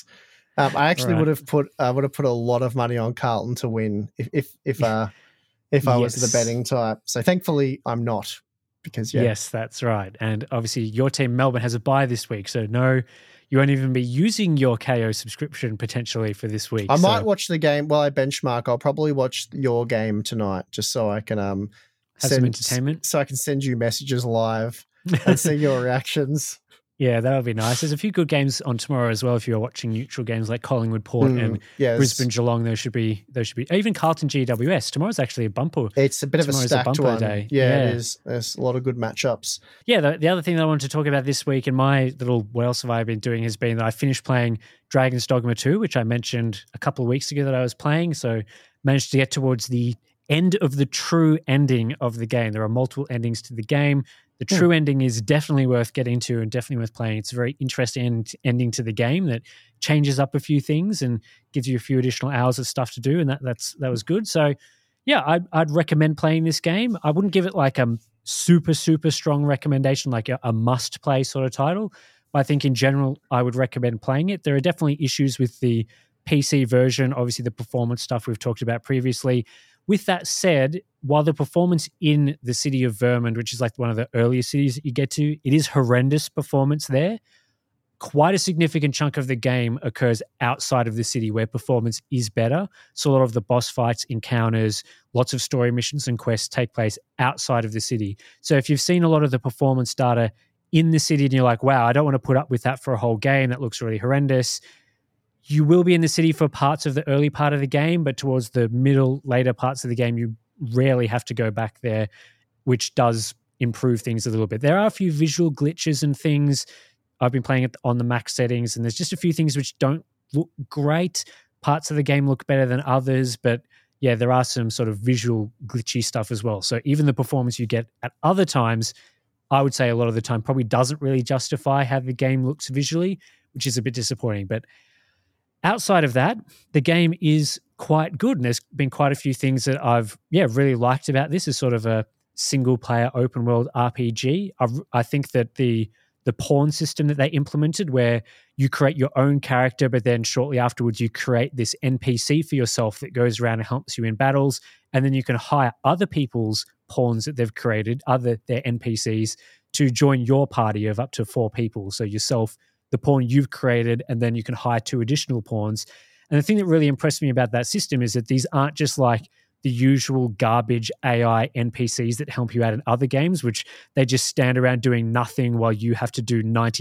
S5: I actually would have put a lot of money on Carlton to win if I was the betting type. So thankfully, I'm not because
S4: Yes, that's right. And obviously, your team Melbourne has a bye this week, so no, you won't even be using your KO subscription potentially for this week.
S5: I might watch the game while I benchmark. I'll probably watch your game tonight just so I can
S4: have some entertainment.
S5: So I can send you messages live and see your reactions.
S4: Yeah, that would be nice. There's a few good games on tomorrow as well if you're watching neutral games like Collingwood Port and Brisbane Geelong. Those should be even Carlton GWS. Tomorrow's actually a bumper.
S5: It's a bit of a stacked one. Day. Yeah, it is. There's a lot of good matchups.
S4: Yeah, the other thing that I wanted to talk about this week and my little what else have I been doing has been that I finished playing Dragon's Dogma 2, which I mentioned a couple of weeks ago that I was playing. So managed to get towards the end of the true ending of the game. There are multiple endings to the game. The true ending is definitely worth getting to and definitely worth playing. It's a very interesting ending to the game that changes up a few things and gives you a few additional hours of stuff to do, and that was good. So, yeah, I'd recommend playing this game. I wouldn't give it like a super, super strong recommendation, like a must-play sort of title, but I think in general I would recommend playing it. There are definitely issues with the PC version, obviously the performance stuff we've talked about previously. With that said, while the performance in the city of Vermont, which is like one of the earlier cities that you get to, it is horrendous performance there. Quite a significant chunk of the game occurs outside of the city where performance is better. So a lot of the boss fights, encounters, lots of story missions and quests take place outside of the city. So if you've seen a lot of the performance data in the city and you're like, wow, I don't want to put up with that for a whole game, that looks really horrendous, you will be in the city for parts of the early part of the game, but towards the middle, later parts of the game, you rarely have to go back there, which does improve things a little bit. There are a few visual glitches and things. I've been playing it on the max settings, and there's just a few things which don't look great. Parts of the game look better than others, but yeah, there are some sort of visual glitchy stuff as well. So even the performance you get at other times, I would say a lot of the time probably doesn't really justify how the game looks visually, which is a bit disappointing. But outside of that, the game is quite good, and there's been quite a few things that I've really liked about this as sort of a single-player open-world RPG. I think that the pawn system that they implemented where you create your own character, but then shortly afterwards you create this NPC for yourself that goes around and helps you in battles, and then you can hire other people's pawns that they've created, their NPCs, to join your party of up to 4 people. So yourself, the pawn you've created, and then you can hire 2 additional pawns. And the thing that really impressed me about that system is that these aren't just like the usual garbage AI NPCs that help you out in other games, which they just stand around doing nothing while you have to do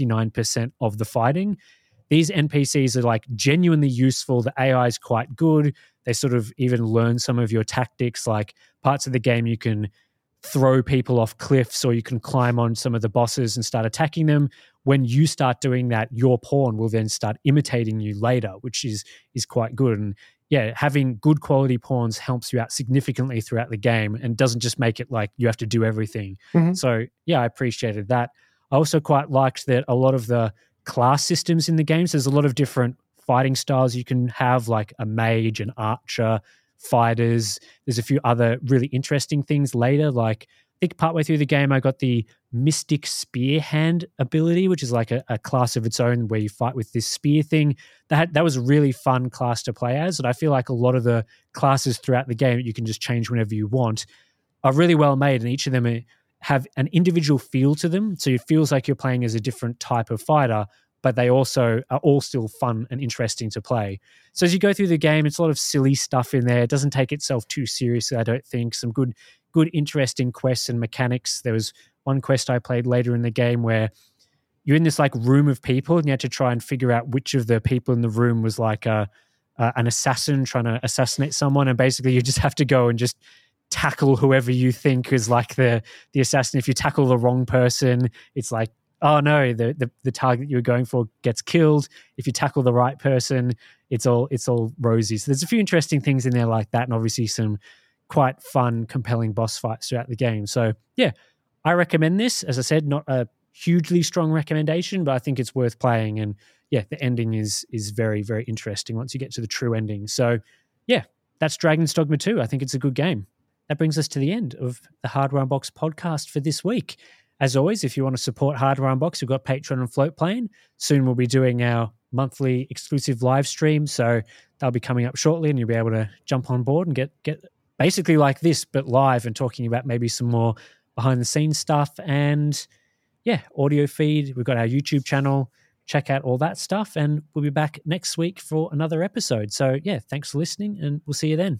S4: 99% of the fighting. These NPCs are like genuinely useful. The AI is quite good. They sort of even learn some of your tactics, like parts of the game you can throw people off cliffs or you can climb on some of the bosses and start attacking them. When you start doing that, your pawn will then start imitating you later, which is quite good. And yeah, having good quality pawns helps you out significantly throughout the game and doesn't just make it like you have to do everything. Mm-hmm. So yeah, I appreciated that. I also quite liked that a lot of the class systems in the games, there's a lot of different fighting styles you can have, like a mage, an archer, fighters. There's a few other really interesting things later, like I think partway through the game I got the Mystic Spear Hand ability, which is like a class of its own where you fight with this spear thing. That was a really fun class to play as, and I feel like a lot of the classes throughout the game that you can just change whenever you want are really well made, and each of them have an individual feel to them, so it feels like you're playing as a different type of fighter, but they also are all still fun and interesting to play. So as you go through the game, it's a lot of silly stuff in there. It doesn't take itself too seriously, I don't think. Some good interesting quests and mechanics. There was one quest I played later in the game where you're in this like room of people and you had to try and figure out which of the people in the room was like an assassin trying to assassinate someone, and basically you just have to go and just tackle whoever you think is like the assassin. If you tackle the wrong person, it's like, oh no, the target you were going for gets killed. If you tackle the right person, it's all rosy. So there's a few interesting things in there like that, and obviously some quite fun, compelling boss fights throughout the game. So yeah, I recommend this. As I said, not a hugely strong recommendation, but I think it's worth playing. And yeah, the ending is very, very interesting once you get to the true ending. So yeah, that's Dragon's Dogma 2. I think it's a good game. That brings us to the end of the Hardware Unbox podcast for this week. As always, if you want to support Hardware Unbox, we've got Patreon and Floatplane. Soon we'll be doing our monthly exclusive live stream, so they'll be coming up shortly, and you'll be able to jump on board and get basically like this, but live, and talking about maybe some more behind-the-scenes stuff. And yeah, audio feed. We've got our YouTube channel. Check out all that stuff, and we'll be back next week for another episode. So yeah, thanks for listening, and we'll see you then.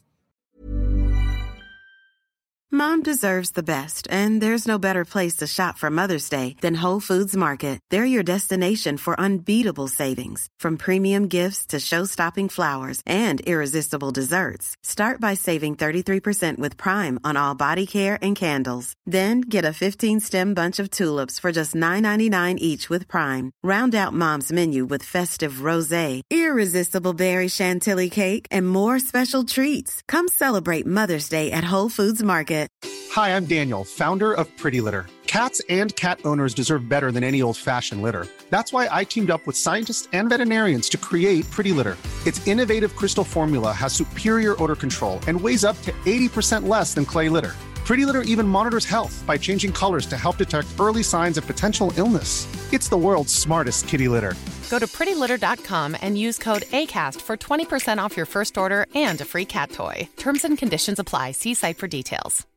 S1: Mom deserves the best, and there's no better place to shop for Mother's Day than Whole Foods Market. They're your destination for unbeatable savings, from premium gifts to show-stopping flowers and irresistible desserts. Start by saving 33% with Prime on all body care and candles. Then get a 15-stem bunch of tulips for just $9.99 each with Prime. Round out Mom's menu with festive rosé, irresistible berry chantilly cake, and more special treats. Come celebrate Mother's Day at Whole Foods Market.
S2: Hi, I'm Daniel, founder of Pretty Litter. Cats and cat owners deserve better than any old-fashioned litter. That's why I teamed up with scientists and veterinarians to create Pretty Litter. Its innovative crystal formula has superior odor control and weighs up to 80% less than clay litter. Pretty Litter even monitors health by changing colors to help detect early signs of potential illness. It's the world's smartest kitty litter.
S3: Go to prettylitter.com and use code ACAST for 20% off your first order and a free cat toy. Terms and conditions apply. See site for details.